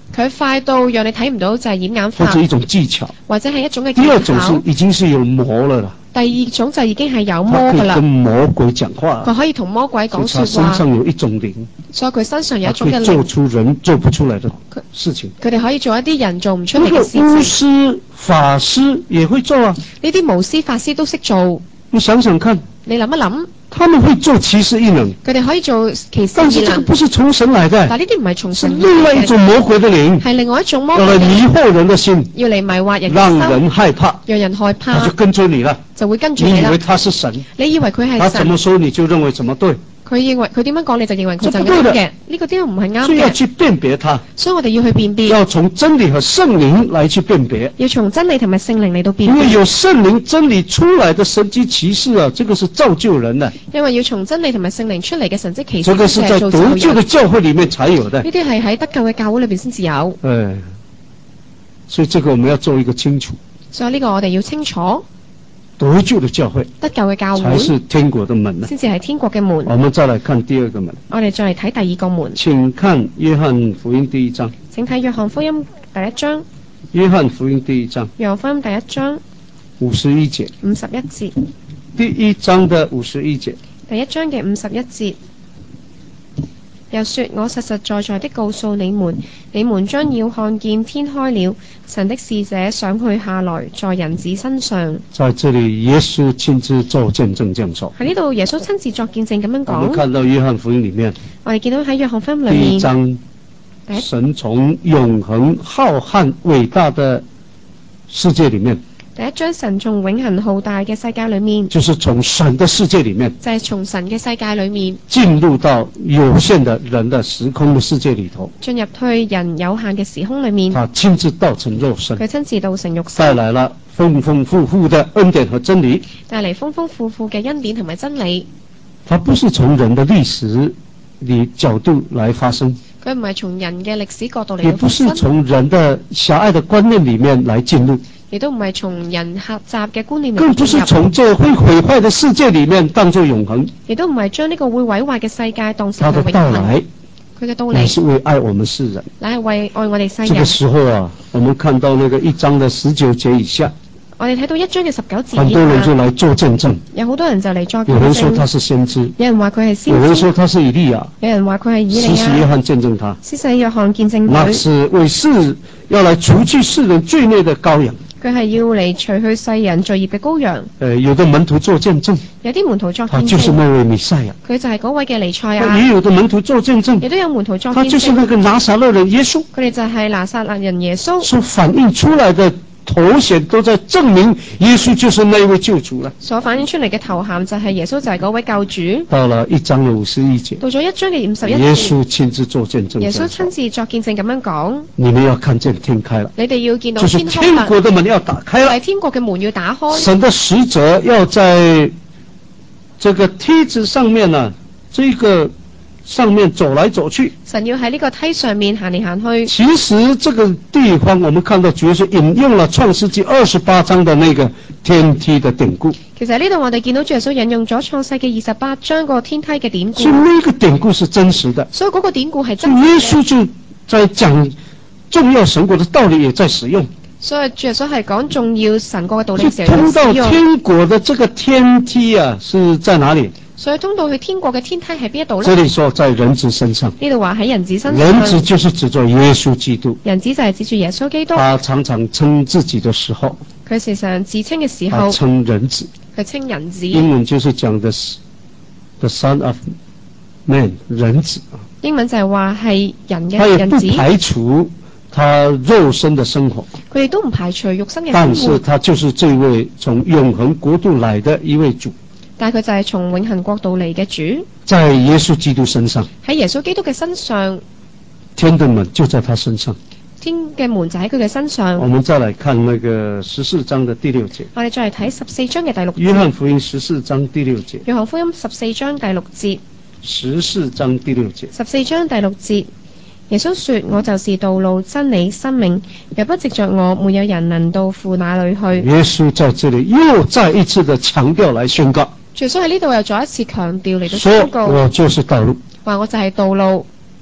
佢快到讓你睇唔到，就係掩眼法， 或者一種技巧， 或者係一種嘅技第二種是巧。 已經是有魔了啦， 第二種就已經係有魔他可以㗎啦， 跟魔鬼講話， 佢可以同魔鬼講所以他說話， 身上有一種靈， 所以佢身上有他一種嘅可以做靈， 出人做不出來的事情。 佢哋可以做一啲人做唔出嚟那個嘅事情。 巫師法師也會做啊， 呢啲巫師法師都識做， 你想想看， 你諗一諗， 他們會做奇事異能， 佢哋可以做奇事異能， 但是這個不是從神來的， 但呢啲唔係從是神另外一種魔鬼的靈， 係另外一種魔要來鬼嘅靈， 迷惑人的心， 要嚟迷惑人嘅讓心， 人害怕， 讓人害怕他就，跟着你了。 就會跟住你啦你以為。他是神， 你以為佢係他怎麼神， 說你就認為怎麼對， 佢認為佢點樣講你就認為佢就這不對的啱嘅，呢個啲都唔係啱所以要嘅， 去辨別他， 所以我哋要去辨別， 要從真理和聖靈來去辨別。 要從真理同埋聖靈嚟到辨因為別， 有聖靈真理出來的神蹟奇事啊，這個是造就人的， 因為要從真理同埋聖靈出嚟嘅神蹟奇事， 這個是在造得救的就人。 教會裡面才有的。 呢啲係喺得救嘅教會裏邊先至有， 哎，所以這個我們要做一個清楚， 所以呢個我哋要清楚， 得救的教會得救嘅教才會是天國的門呢。 先至係天國嘅門。 我們再來看第二個門， 我哋再嚟睇第二個門， 請看約翰福音第一章， 請睇約翰福音第一章， 約翰福音第一章約翰福音第一章五十一節， 五十一節， 第一章的五十一節。 第一章嘅五十一節，又說：我實實在在的告訴你們，你們將要看見天開了，神的使者上去下來，在人子身上。 在這裏，耶穌親自做見證這樣說。 喺呢度，耶穌親自作見證咁樣我們講。 看到約翰福音裡面我哋見到喺約翰福音裏第一面， 章， 第一神從永恆浩瀚偉大的世界裡面， 第一章神從永恆浩大嘅世界裏面， 就是從神的世界裡面就係從神嘅世界裏面進入到有限的人的時空的世界裡頭， 進入去人有限嘅時空裏面， 他親自道成肉身， 佢親自道成肉帶身， 來了豐豐富富的恩典和真理。 帶嚟豐豐富富嘅恩典同埋真理。 它不是從人的歷史裡角度來發生， 佢唔係從人嘅歷史角度嚟也不是到發生， 從人的狹隘的觀念裡面來進入， 亦都唔係從人狹窄嘅觀念嚟更不是到進入， 從這會毀壞的世界裡面當作永恆。 亦都唔係將呢個會毀壞嘅世界當他的成係永恆。 到來佢嘅到乃是嚟， 為愛我們世人。 乃係為愛我哋世這個人。 時候啊，我們看到那個一章的十九節以下， 我哋睇到一章嘅十九節以很多人就下， 來做見證。 有好多人就嚟作見有人說他證， 是先知， 有人話佢係有先知， 人說他是以利亞， 有人話佢係以利施洗約亞， 翰見證他， 施洗約翰見證那佢， 是為世要來除去世人罪孽的羔羊。 佢係要嚟除去世人罪孽嘅羔羊。 呃，有的門徒做見證， 有啲門徒作他見證， 就是那位彌賽亞； 佢就係嗰位嘅彌賽也亞。 有的門徒做見證亦，都有門徒作見他就是那證， 個拿撒勒人耶穌。 佢哋就係拿撒勒人耶穌。 所反映出來的頭銜都在證明耶穌就是那位救主了。 所反映出嚟嘅頭銜就係耶穌就係嗰位救主。 到了一章的五十一節， 到咗一章嘅五十一耶節， 穌親自做見證， 耶穌親自作見證咁樣講： 你們要看見天開了， 你哋要見到就是天開天國啦， 的門要打開了， 係天國嘅門要打開。 神的使者要在這個梯子上面呢、啊，這個上面走來走去。 神要喺呢個梯上面行嚟行去。 其實這個地方我們看到主要是引用了創世紀二十八章的那個天梯的典故， 其實呢度我哋見到主耶穌引用咗創世記二十八章個天梯嘅典故所以，那個典故是真實的。 所以嗰個典故係所以耶真實嘅。 穌就在講重要神國的道理，也在使用。 所以主耶穌係講重要神國嘅道理就嘅時候通到有使用。 天國的這個天梯啊，是在哪裡？ 所以通到去天國嘅天梯喺邊一度這呢？ 裡說在人子身上， 呢度話喺人子身人子上， 就是指着耶穌基督。 人子就係指住耶穌基督。 他常常稱自己的時候， 佢時常自稱嘅時他候， 稱人子， 佢稱人子。 英文就是講的是 the Son of Man，人子啊。 英文就係話係人他也不嘅人子。 排除他肉身的生活， 佢哋都唔排除肉身嘅但是生活， 他就是這位從永恆國度來的一位主， 但係佢就係從永恆國度嚟嘅主。 在耶穌基督身上， 喺耶穌基督嘅身上， 天的門就在他身上。 天嘅門就喺佢嘅身上。 我們再來看那個十四章的第六節， 我哋再嚟睇十四章嘅第六約節。 翰福音十四章第六節， 約翰福音十四章第六節。 十四章第六節， 十四章第六節，耶穌說：我就是道路、真理、生命，若不藉着我，沒有人能到父那裏去。 耶穌在這裡又再一次的強調來宣告， 耶穌喺呢度又再一次強調嚟到說宣告， 我就是道路。 話我就係道路。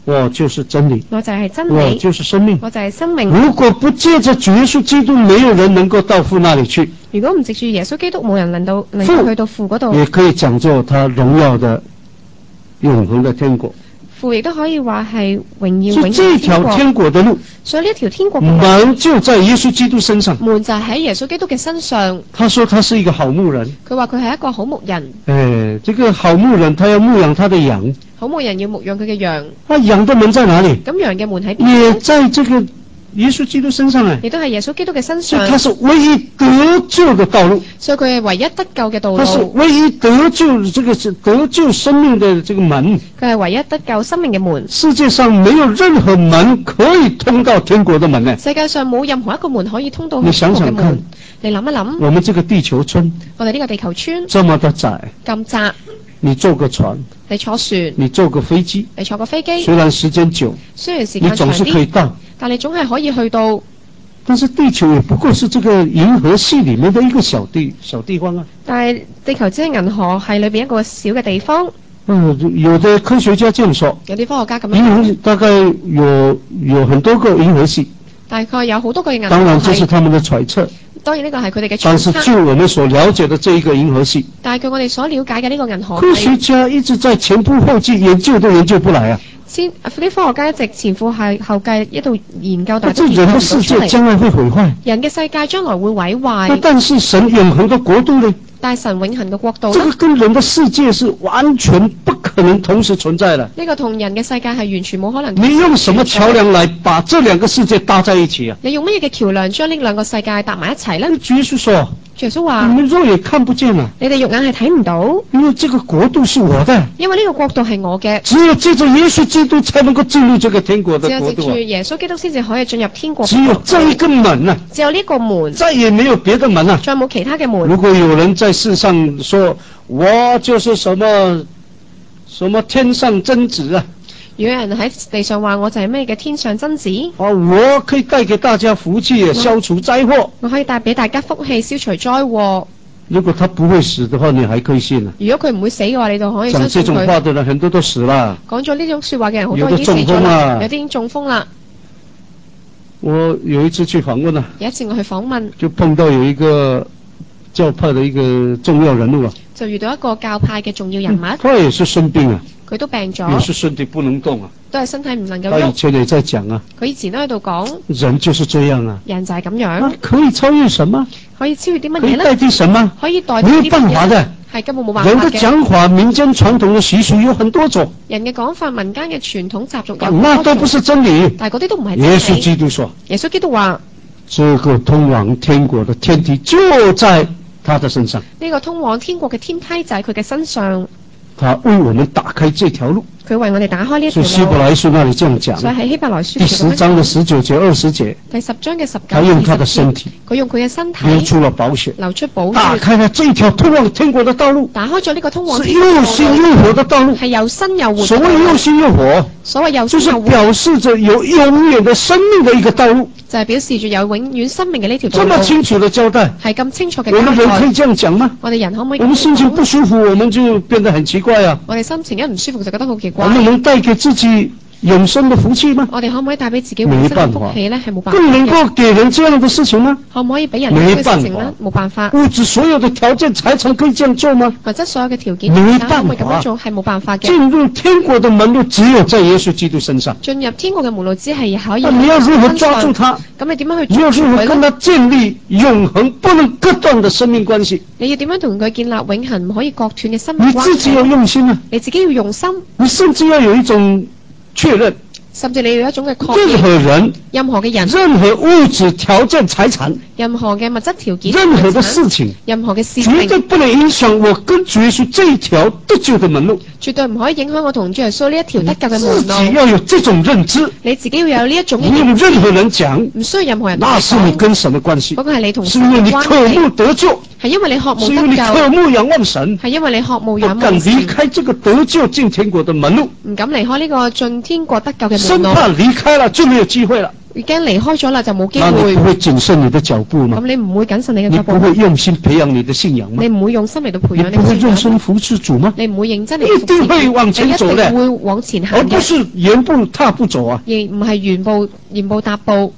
我就是真理， 我就係真我理， 就是生命。 我就係生命。 如果不借着主耶穌基督，沒有人能夠到父那裡去。 如果唔藉住耶穌基督，冇人能到能夠去到父嗰度。 也可以講做他榮耀的永恆的天國。 父亦都可以話係榮耀永恆所以這條天國的路， 所以呢一條天國嘅門就在耶穌基督身上。 門就係喺耶穌基督嘅身上。 他說他是一個好牧人。 佢話佢係一個好牧人。 誒，這個好牧人，他要牧養他的羊。 好牧人要牧養佢嘅羊。 啊，羊的門在哪裡？ 咁羊嘅門喺邊？ 也在這個耶穌基督身上啊。 亦都係耶穌基督嘅身所以上。 他是唯一得救的道路。 所以佢係唯一得救嘅道路。 他是唯一得救，這個是得救生命的這個門。 佢係唯一得救生命嘅門。 世界上沒有任何門可以通到天國的門呢。 世界上冇任何一個門可以通到天國嘅門。 你想想看， 你諗一諗， 我們這個地球村， 我哋呢個地球村這麼的窄， 咁窄， 你坐個船， 你坐船， 你坐個飛機， 你坐個飛機， 雖然時間久， 雖然時間長你總是可以啲， 到， 但你總係可以去到。 但是地球也不過是這個銀河系裏面的一個小地小地方啊。 但係地球只係銀河系裏邊一個小嘅地方。 嗯，有的科學家這樣說， 有啲科學家咁樣銀河系大概有有很多個銀河系， 大概有好多個銀河系。 當然這是他們的揣測。 當然呢個係佢哋嘅揣測。 但是據我們所了解的這一個銀河系， 但係據我哋所了解嘅呢個銀河系， 科學家一直在前仆後繼研究都研究不來啊。 先啲科學家一直前赴後後繼一度研究，但係這人的世界將來會毀壞， 人嘅世界將來會毀壞。 那但是神永恆的國度呢？ 但係神永恆嘅國度， 這個跟人的世界是完全不可能同時存在的。 呢個同人嘅世界係完全冇可能。 你用什麼橋樑來把這兩個世界搭在一起啊？ 你用乜嘢嘅橋樑將呢兩個世界搭埋一齊呢？ 主耶穌說， 耶穌話， 你們肉眼看不見啊， 你哋肉眼係睇唔到， 因為這個國度是我的， 因為呢個國度係我嘅， 只有借着耶穌基督才能夠進入這個天國的國度啊。 只有藉住耶穌基督先至可以進入天國。 只有這一個門啊， 只有呢個門， 再也沒有別的門啊， 再冇其他嘅門。 如果有人在世上說我就是什麼什麼天上真子啊， 有人喺地上話我就係咩嘅天上真子， 啊，我可以帶給大家福氣，消除災禍， 我可以帶俾大家福氣，消除災禍。 如果他不會死的話，你還可以信啊。 如果佢唔會死嘅話，你就可以相信佢。 講這種話的人很多都死了。 講咗呢種說話嘅人好多已經死咗啦，有啲已經中風啦。 我有一次去訪問啊， 有一次我去訪問， 就碰到有一個教派的一個重要人物啊， 就遇到一個教派嘅重要人物， 他也是生病啊， 佢都病咗， 也是身體不能動啊， 都係身體唔能夠他以喐。 前也在講啊， 佢以前都喺度講， 人就是這樣啊， 人就係咁樣， 可以超越什麼？ 可以超越啲乜可以嘢呢？ 代替什麼？ 可以代替沒有啲辦法的， 係根本冇辦法人的嘅。 講法，民間傳統的習俗有很多種， 人嘅講法，民間嘅傳統習俗有但那都不是真理。 但係嗰啲都唔係真理。 耶穌基督說， 耶穌基督話， 這個通往天國的天梯就在他的身上。 呢個通往天國嘅天梯就喺佢嘅身上。 他為我們打開這條路。 佢為我哋打開呢一條路。 所以希伯來書那裡這樣講。 所以喺希伯來書第十章的十九節、二十節。 第十章嘅十九、 他用他的身體， 佢用佢嘅身體流出了寶血， 流出寶血， 打開了這條通往天國的道路。 打開咗呢個通往天國的道路。是又新又活的道路。 係又新又活。 所謂又新又活， 所謂又新又活， 就是表示着有永遠的生命的一個道路。 就係表示住有永遠生命嘅呢條道路。 這麼清楚的交代， 係咁清楚嘅交代。 我們人可以這樣講嗎？ 我哋人可唔可以？ 我們心情不舒服，我們就變得很奇怪啊。 我哋心情一唔舒服就覺得好奇怪。 我們能帶給自己永生的福氣嗎？ 我哋可唔可以帶俾自己永生嘅福氣呢？係冇辦法。 更能夠給人這樣的事情嗎？ 可唔可以俾人呢個事情呢？冇辦法。 物質所有的條件財產可以這樣做嗎？ 物質所有嘅條件， 沒辦法。 可唔可以咁樣做？係冇辦法嘅。 進入天國的門路只有在耶穌基督身上。 進入天國嘅門路只係可以。 那你要如何抓住它？ 咁你點樣去？ 你要如何跟他建立永恆不能割斷的生命關係？ 你要點樣同佢建立永恆唔可以割斷嘅生命關係？ 你自己要用心啊！ 你自己要用心。 你甚至要有一種確認。 甚至你要有一種嘅確認。 任何人， 任何嘅人， 任何物質條件財產， 任何嘅物質條件， 任何的事情， 任何嘅事情， 絕對不能影響我跟主耶穌這一條得救的門路。 絕對唔可以影響我同主耶穌呢一條得救嘅門路。 自己要有這種認知， 你自己要有呢一種。 唔用任何人講， 唔需要任何人講。 那是你跟神的關係。 嗰個係你同神嘅關係。是因為你渴慕得救， 係因為你渴慕得救。 是因為你渴慕仰望神， 係因為你渴慕仰望神。 不敢離開這個得救進天國的門路， 唔敢離開呢個進天國得救嘅門路。 生怕離開了就沒有機會了。 已經離開咗啦，就冇機那你會。 不會謹慎你的腳步嗎？ 咁你唔會謹慎你嘅你腳步， 不會用心培養你的信仰嗎？ 你唔會用心嚟到培你養你不會用嘅信仰嗎？ 心服侍主嗎？ 你唔會認真嚟一定會往前走的， 你一定會往前行嘅， 而不是原步踏步走啊！ 而唔係原步原步踏步。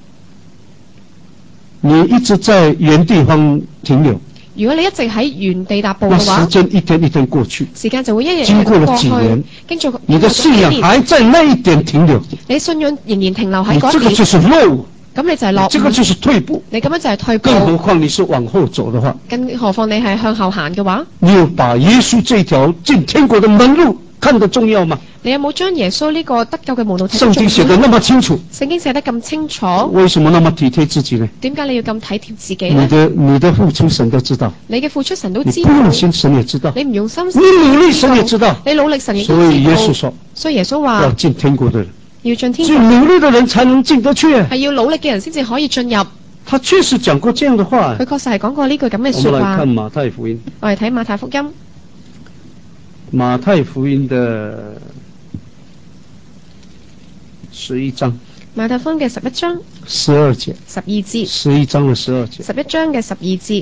你一直在原地方停留， 如果你一直喺原地踏步那嘅話， 時間一天一天過去， 時間就會一日一經過日過去了幾年， 經過你的信仰還在那一點停留， 你信仰仍然停留喺你嗰一點， 這個就是落伍， 咁你就係落伍， 這個就是退步。 你咁樣就係退步。 更何況你是往後走的話， 更何況你係向後行嘅話， 你有把耶穌這條進天國的門路看得重要嗎？ 你有冇將耶穌呢個得救嘅門路睇得聖經寫得那麼清楚， 聖經寫得咁清楚， 為什麼那麼體貼自己呢？ 點解你要咁體貼自己呢？ 你的你的付出神都知道， 你嘅付出神都你知道， 不用心神也知道， 你唔用心， 你努力神也知道， 你努力神亦都所以知道。 耶穌說， 所以耶穌要話進天國的人， 要進天只有國， 努力的人才能進得去。 係要努力嘅人先至可以進入。 他確實講過這樣的話。 佢確實係講過呢句咁嘅我說話。 們來看馬太福音， 我哋睇馬太福音， 馬太福音的十一章， 馬太福音嘅十一章十二節， 十二節， 十一章的十二節， 十一章嘅十二節，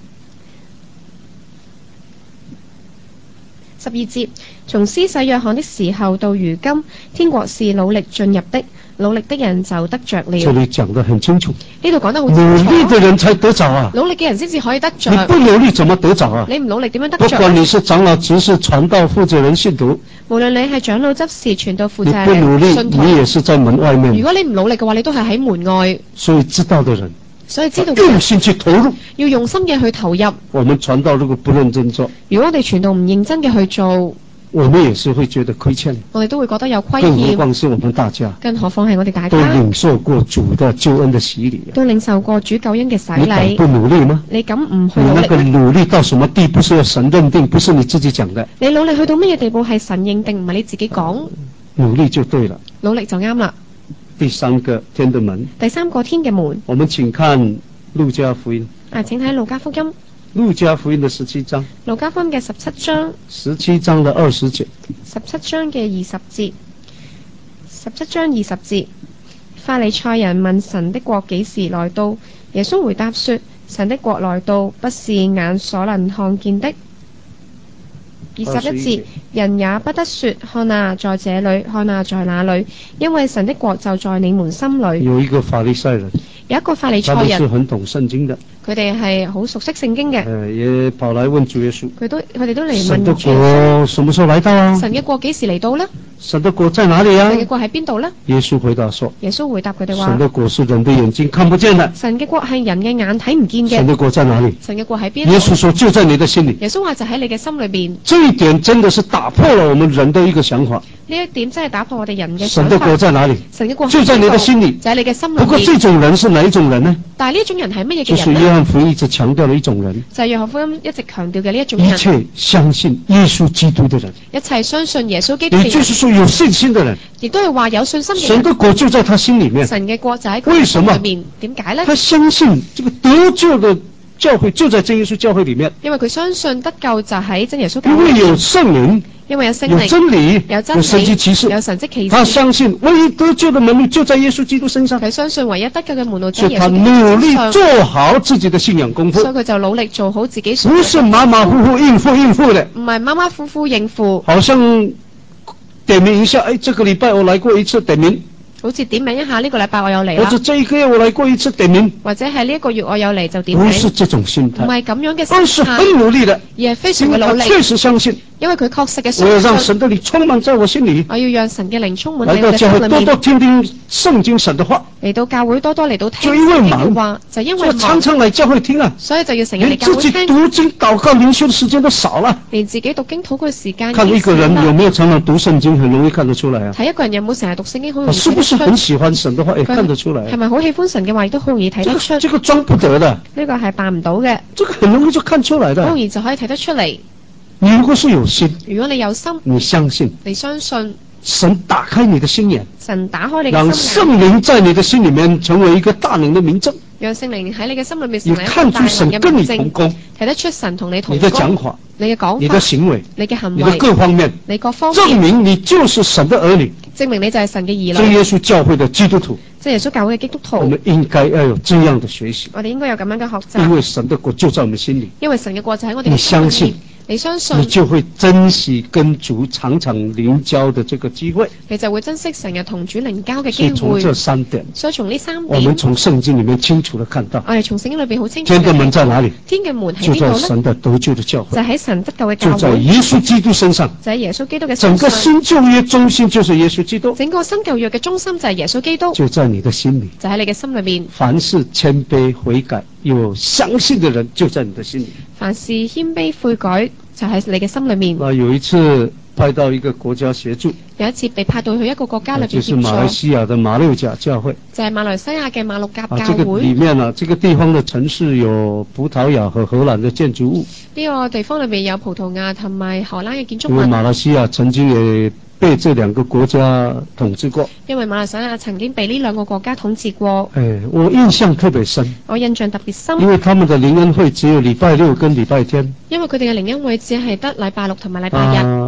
十二節，從施洗約翰的時候到如今，天國是努力進入的，努力的人就得着這了。 裏講得很清楚， 呢度講得好努清楚， 力的人才得着啊！ 努力嘅人先至可以得着。 你不努力怎麼得着啊？ 你唔努力點樣得不着？ 管你是長老、執事、傳道、負責人、信徒， 無論你係長老、執事、傳道、負你責不努力人、信，徒， 你也是在門外如面。 果你唔努力嘅話，你都係喺門外。 所以知道的人， 所以知道嘅用人心去投入。 要用心嘅去投入。 我們傳道如果不認真做， 如果我哋傳道唔認真嘅去做， 我們也是會覺得虧欠， 我哋都會覺得有虧更何欠。 況是我們大家更何況係我哋大都家領受過主的救恩的洗禮， 都領受過主救恩嘅洗你敢不禮， 努力嗎？ 你敢唔去你那個努力咩？ 努力到什麼地步是要神認定，不是你自己講的， 你努力去到乜嘢地步係神認定，唔係你自己講， 努力就對了。 努力就啱啦。 第三個天的門， 第三個天嘅門， 我們請看路加福音， 啊，請睇路加福音， 路加福音的十七章， 路加福音嘅十七章， 十七章的二十節， 十七章嘅二十節，十七章二十節，法利賽人問神的國幾時來到？耶穌回答說：神的國來到，不是眼所能看見的。二十一節，人也不得說看啊，在這裏，看啊，在那裏，因為神的國就在你們心裏。 有一個法利賽人， 有一個法利賽他們是人， 很懂聖經的， 佢哋係好熟悉聖經嘅， 呃，也跑來問主耶穌， 佢都佢哋都嚟神的問主耶穌， 國什麼時候來到啊？ 神嘅國幾時嚟到呢？ 神的國在哪裏啊？ 神嘅國喺邊度呢？ 耶穌回答說， 耶穌回答佢哋話神：的國是人的眼睛看不見的， 神嘅國係人嘅眼睇唔見嘅。 神的國在哪裏？ 神嘅國喺邊耶穌度？ 說就在你的心裏。 耶穌話就喺你嘅心裏邊。 這一點真的是打破了我們人的一個想法。 呢一點真係打破我哋人嘅神的想法。 國在哪裏？ 神嘅國就在你的心裏就喺你嘅心裏不過這邊。 種人是哪一種人呢？ 但係呢一種人係乜嘢就是約嘅人呢？ 翰福音一直強調的一種人， 就係約翰福音一直強調嘅呢一種一人， 切相信耶穌基督的人， 一切相信耶穌基督也就嘅人， 是說有信心的人， 亦都係話有信心嘅人。 神的國就在他心裏面。 神嘅國就喺佢為什麼心裏面。點解呢？ 他相信這個得救的教會就在真耶穌教會裏面， 因為佢相信得救就喺真耶穌教因為有會裏面， 聖靈， 因為有聖有靈、 真理， 有真有神蹟奇理、 事。 有神蹟奇他事。 相信唯一得救的門路就在耶穌基督身上， 佢相信唯一得救嘅門路就所以他喺耶穌基督努力身上， 做好自己的信仰功夫所以，佢就努力做好自己所不是馬馬虎虎應付應付的， 唔係馬馬虎虎應付， 好像點名一下，哎，這個禮拜我來過一次點名， 好似點名一下呢個禮拜我有嚟啦或者，這一個月我來過一次點名， 或者係呢一個月我有嚟就點名， 不是這種心唔態， 係咁樣嘅而是心態， 很努力的， 而係非常因為他嘅努力， 確實相信， 因為佢確實嘅我要讓相信， 神的靈充滿在我心裏， 我要讓神嘅靈充滿來到喺我嘅教會多多心裏面， 聽聽聖經神的話， 嚟到教會多多嚟到聽就因為聖經忙嘅話，就因為所以常忙， 常來教會聽啊， 所以就要成日嚟連自己教會聽， 讀經禱告靈修的時間都少了。 連自己讀經禱告嘅時間看一個人已經少啦有沒有常常讀聖經，很容易看得出來啊。 睇一個人有冇成日讀聖經，好容易他是不是睇得出。 很喜歡神的話，也佢看得出來啊。 係咪好喜歡神嘅話，亦都好容易睇得出。 這個這個裝不得的， 呢個係辦唔到嘅， 這個很容易就看出來好的容。易就可以睇得出嚟。 你如果是有心， 如果你有心， 你相信， 你相信， 神打開你的心眼， 神打開你嘅讓心眼， 聖靈在你的心裏面成為一個大能的明證。 讓聖靈喺你嘅心裏面你成為一個看出大能神跟你嘅明證， 同工， 睇得出神同你同你的講工， 法、 你嘅講你的法、 行為、 你嘅行你的為、 各方面， 你各方證面， 明你就是神的兒女， 證明你就係神嘅兒真女， 耶穌教會的基督徒。 即係耶穌教會嘅基督徒。 我們應該要有這樣的學習， 我哋應該有咁樣嘅學因習， 為神的國就在我們心裏， 因為神嘅國就喺我哋你嘅心裏相信面。你相信， 你就會珍惜跟主常常靈交的這個機會。 你就會珍惜成日同主靈交嘅機所以從會。 這三點， 所以從呢三我們點， 從聖經裏面清楚地看到， 我哋從聖經裏邊好清楚。 天的門在哪裏？ 天嘅門喺就在邊度呢？ 神的得救的教會， 就喺神得救嘅就教會， 在耶穌基督身上。 就喺耶穌基督嘅整個身上。 新舊約中心就是耶穌基督， 整個新舊約嘅中心就係耶穌基督， 就在你的心裏。 就喺你嘅心裏面。 凡是謙卑悔改有相信的人，就在你的心裏。 凡是謙卑悔改，就喺你嘅心裏面。 那有一次派到一個國家協助， 有一次被派到去一個國家裏邊就是馬來協助， 西亞的馬六甲教會。 就係馬來西亞嘅馬六甲啊， 教這個裏會。 面呢、啊，這個地方的城市有葡萄牙和荷蘭的建築物。 呢個地方裏面有葡萄牙同埋荷蘭嘅建築因為物。 馬來西亞曾經也被這兩個國家統治過。 因為馬來西亞曾經被呢兩個國家統治過。 哎，我印象特別深， 我印象特別深， 因為他們的靈恩會只有禮拜六跟禮拜天。 因為佢哋嘅靈恩會只係得禮拜六同埋禮拜日。 啊，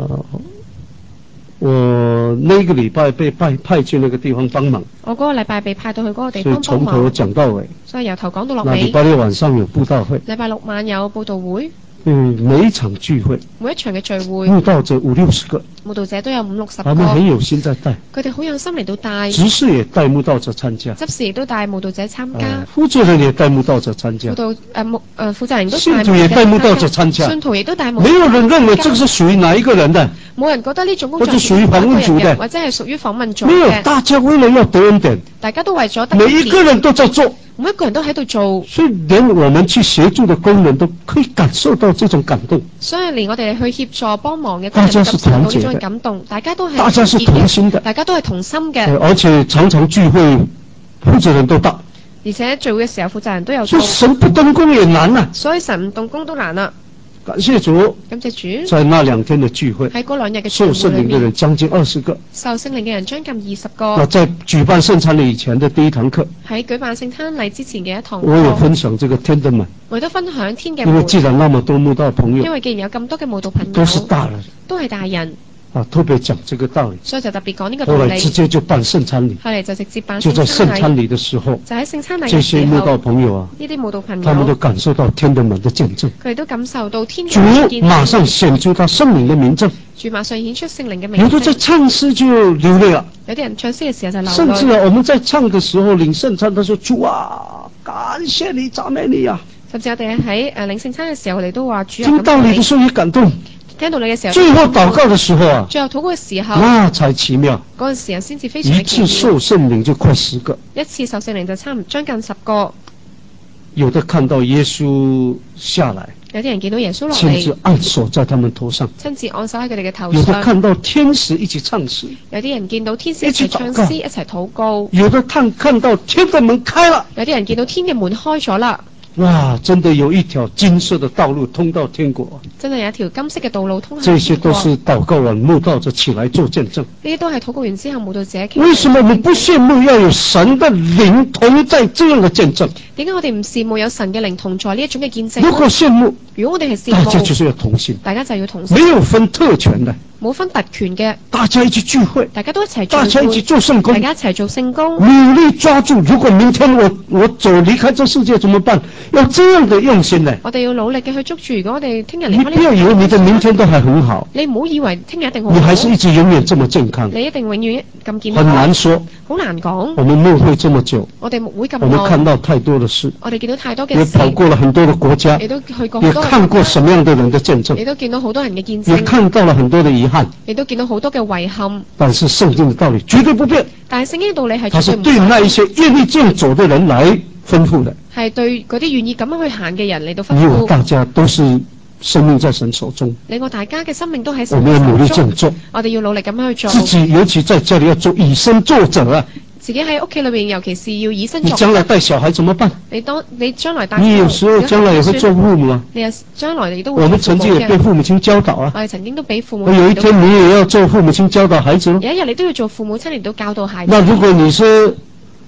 我那個禮拜被派派去那個地方幫忙， 我嗰個禮拜被派到去嗰個地所以方幫從頭忙， 講到尾。 所以由頭講到落那禮尾。 拜六晚上有佈道會， 禮拜六晚有佈道會， 嗯，每一場聚會， 每一場嘅聚會， 佈道者五六十個， 佈道者都有五六十個， 他們很有心在帶， 佢哋好有心嚟到帶， 執事也帶佈道者參加， 執事亦都帶佈道者參加， 啊，負責人也帶佈道者參加佈，道誒牧誒負責人都帶信徒也帶佈道者參加， 信徒亦都帶牧， 沒有人認為這個是屬於哪一個人的， 冇人覺得呢種工作或者屬於訪問組的或者係屬於訪問組沒有， 嘅， 大家為了要得恩典， 大家都為咗得每一個人都在做， 每一個人都喺度做， 所以連我們去協助的工人都可以感受到這種感動。 所以連我哋去協助幫忙嘅工人大家是都感受到呢團結的種感動，大家都係大家是同心的， 大家都係同心嘅， 呃而且常常聚會，負責人都到， 而且聚會嘅時候負責人都有到， 所以神不動工也難啊。 所以神唔動工都難啦。 感謝主， 感謝主， 在那兩天的聚會， 喺嗰兩日嘅聚受聖靈的會裏面， 人將近二十個。 受聖靈嘅人將近二十那個。 在舉辦聖餐禮以前的第一堂課， 喺舉辦聖餐禮之前嘅一堂我有課， 分享這個天的門， 我亦都分享天嘅因為門， 既然那麼多慕道朋因友為既然有咁多嘅慕道朋友都是大人都係大人， 啊，特別講這個道理， 所以就特別講呢個道後來直理。 接就辦聖餐禮， 後嚟就直接辦就在聖餐禮， 聖餐禮的時候， 就喺聖餐禮這嘅時些慕道候， 朋友啊， 呢啲慕道朋他們都友感受到天的門的見證， 佢哋都感受到天主嘅見證， 馬上顯出他聖靈的名證， 主馬上顯出聖靈嘅名有的在證。 唱詩就流淚了。 有啲人唱詩嘅時候就流甚至淚， 啊，我們在唱的時候領聖餐，他說主啊，感謝你，讚美你啊！ 甚至我哋喺誒領聖餐嘅時候，我哋都話主啊， 聽道理的感謝時候也感動， 你。聽到你嘅時候， 最後禱告的時候啊， 最後禱告嘅時候， 那才奇妙， 嗰陣時候先至非常一嘅奇次妙。 受聖靈就快十個， 一次受聖靈就差唔將近十個， 有的看到耶穌下來， 有啲人見到耶穌落親自嚟， 按手在他們頭上， 親自按手喺佢哋嘅頭有的上。 看到天使一起唱詩， 有啲人見到天使一齊唱詩，一齊禱告。 有的看看到天的門開了， 有啲人見到天嘅門開咗啦， 哇，真的有一條金色的道路通到天國， 真係有一條金色嘅道路通向這些天國。 都是禱告完慕道者起來做見證。 呢啲都係禱告完之後慕道者。 為什麼我們不羨慕要有神的靈同在這樣的見證？ 點解我哋唔羨慕有神嘅靈同在呢一種嘅見證？ 如果羨慕， 如果我哋係大羨慕， 家就是要同心， 大家就要同心， 沒有分特權的， 冇分特權嘅， 大家一起聚會， 大家都一齊大家一起聚會， 做聖工大，家一齊做聖工。 努力抓住。如果明天我我走離開這世界怎麼辦？要這樣的用心呢？ 我哋要努力嘅去捉住。如果我哋聽日離你開呢個不要以為你的明天都還很好， 你唔好以為聽日一定好好， 你還是一直永遠這麼健康， 你一定永遠咁健很康， 難說。 好難講。 我們牧會這麼久， 我哋牧會咁我們看耐， 到太多的事， 我哋見到太多嘅也跑事， 過了很多的國家， 亦都去過也好多看過什麼樣的人的見亦證， 都見到好多人嘅見也證， 看到了很多的遺憾。 亦都見到好多嘅遺憾。 但是聖經的道理絕對不變， 但係聖經嘅道理係它是絕對唔對那一些願意這樣走的人來吩咐的。 係對嗰啲願意咁樣去行嘅人嚟到吩你我大咐。 家都是生命在神手中， 你我大家嘅生命都喺我神們要努力手中， 這樣做， 我哋要努力咁樣去做。 自己尤其在家裏要做以身作則啊！ 自己喺屋企裏邊，尤其是要以身作則。 你將來帶小孩怎麼辦？ 你當你將來帶你有時候將來也會做父母啊。 你有將來你都會我們曾經也被父母親教導啊。 我哋曾經都俾父母。 有一天你也要做父母親教導孩子咯。 有一日你都要做父母親嚟到教導孩子。 那如果你是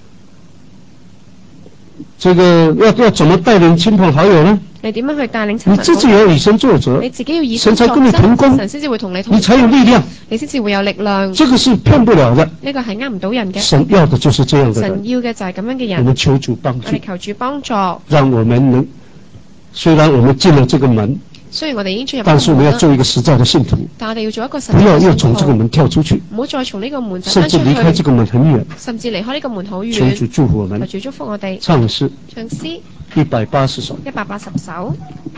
這個要要怎麼帶領親朋好友呢？ 你點樣去帶領親朋好友？ 你自己要以身作則。 你自己要以身作則，神才跟你同工， 神先至會同你同工， 你才有力量， 你先至會有力量。 這個是騙不了的。 呢個係呃唔到人嘅。 神要的就是這樣的人。 神要嘅就係咁樣嘅人。 我們求主幫助。 我哋求主幫助。 讓我們能，雖然我們進了這個門。 雖然我哋已經進入， 但是我們要做一個實在的信徒。 但我哋要做一個實在嘅信徒。 不要又從這個門跳出去。 唔好再從呢個門甚至離開這個門很遠。 甚至離開呢個門好遠。 求主祝福我們。 求主祝福我哋。 唱詩。 唱詩。 一百八十首。 一百八十首。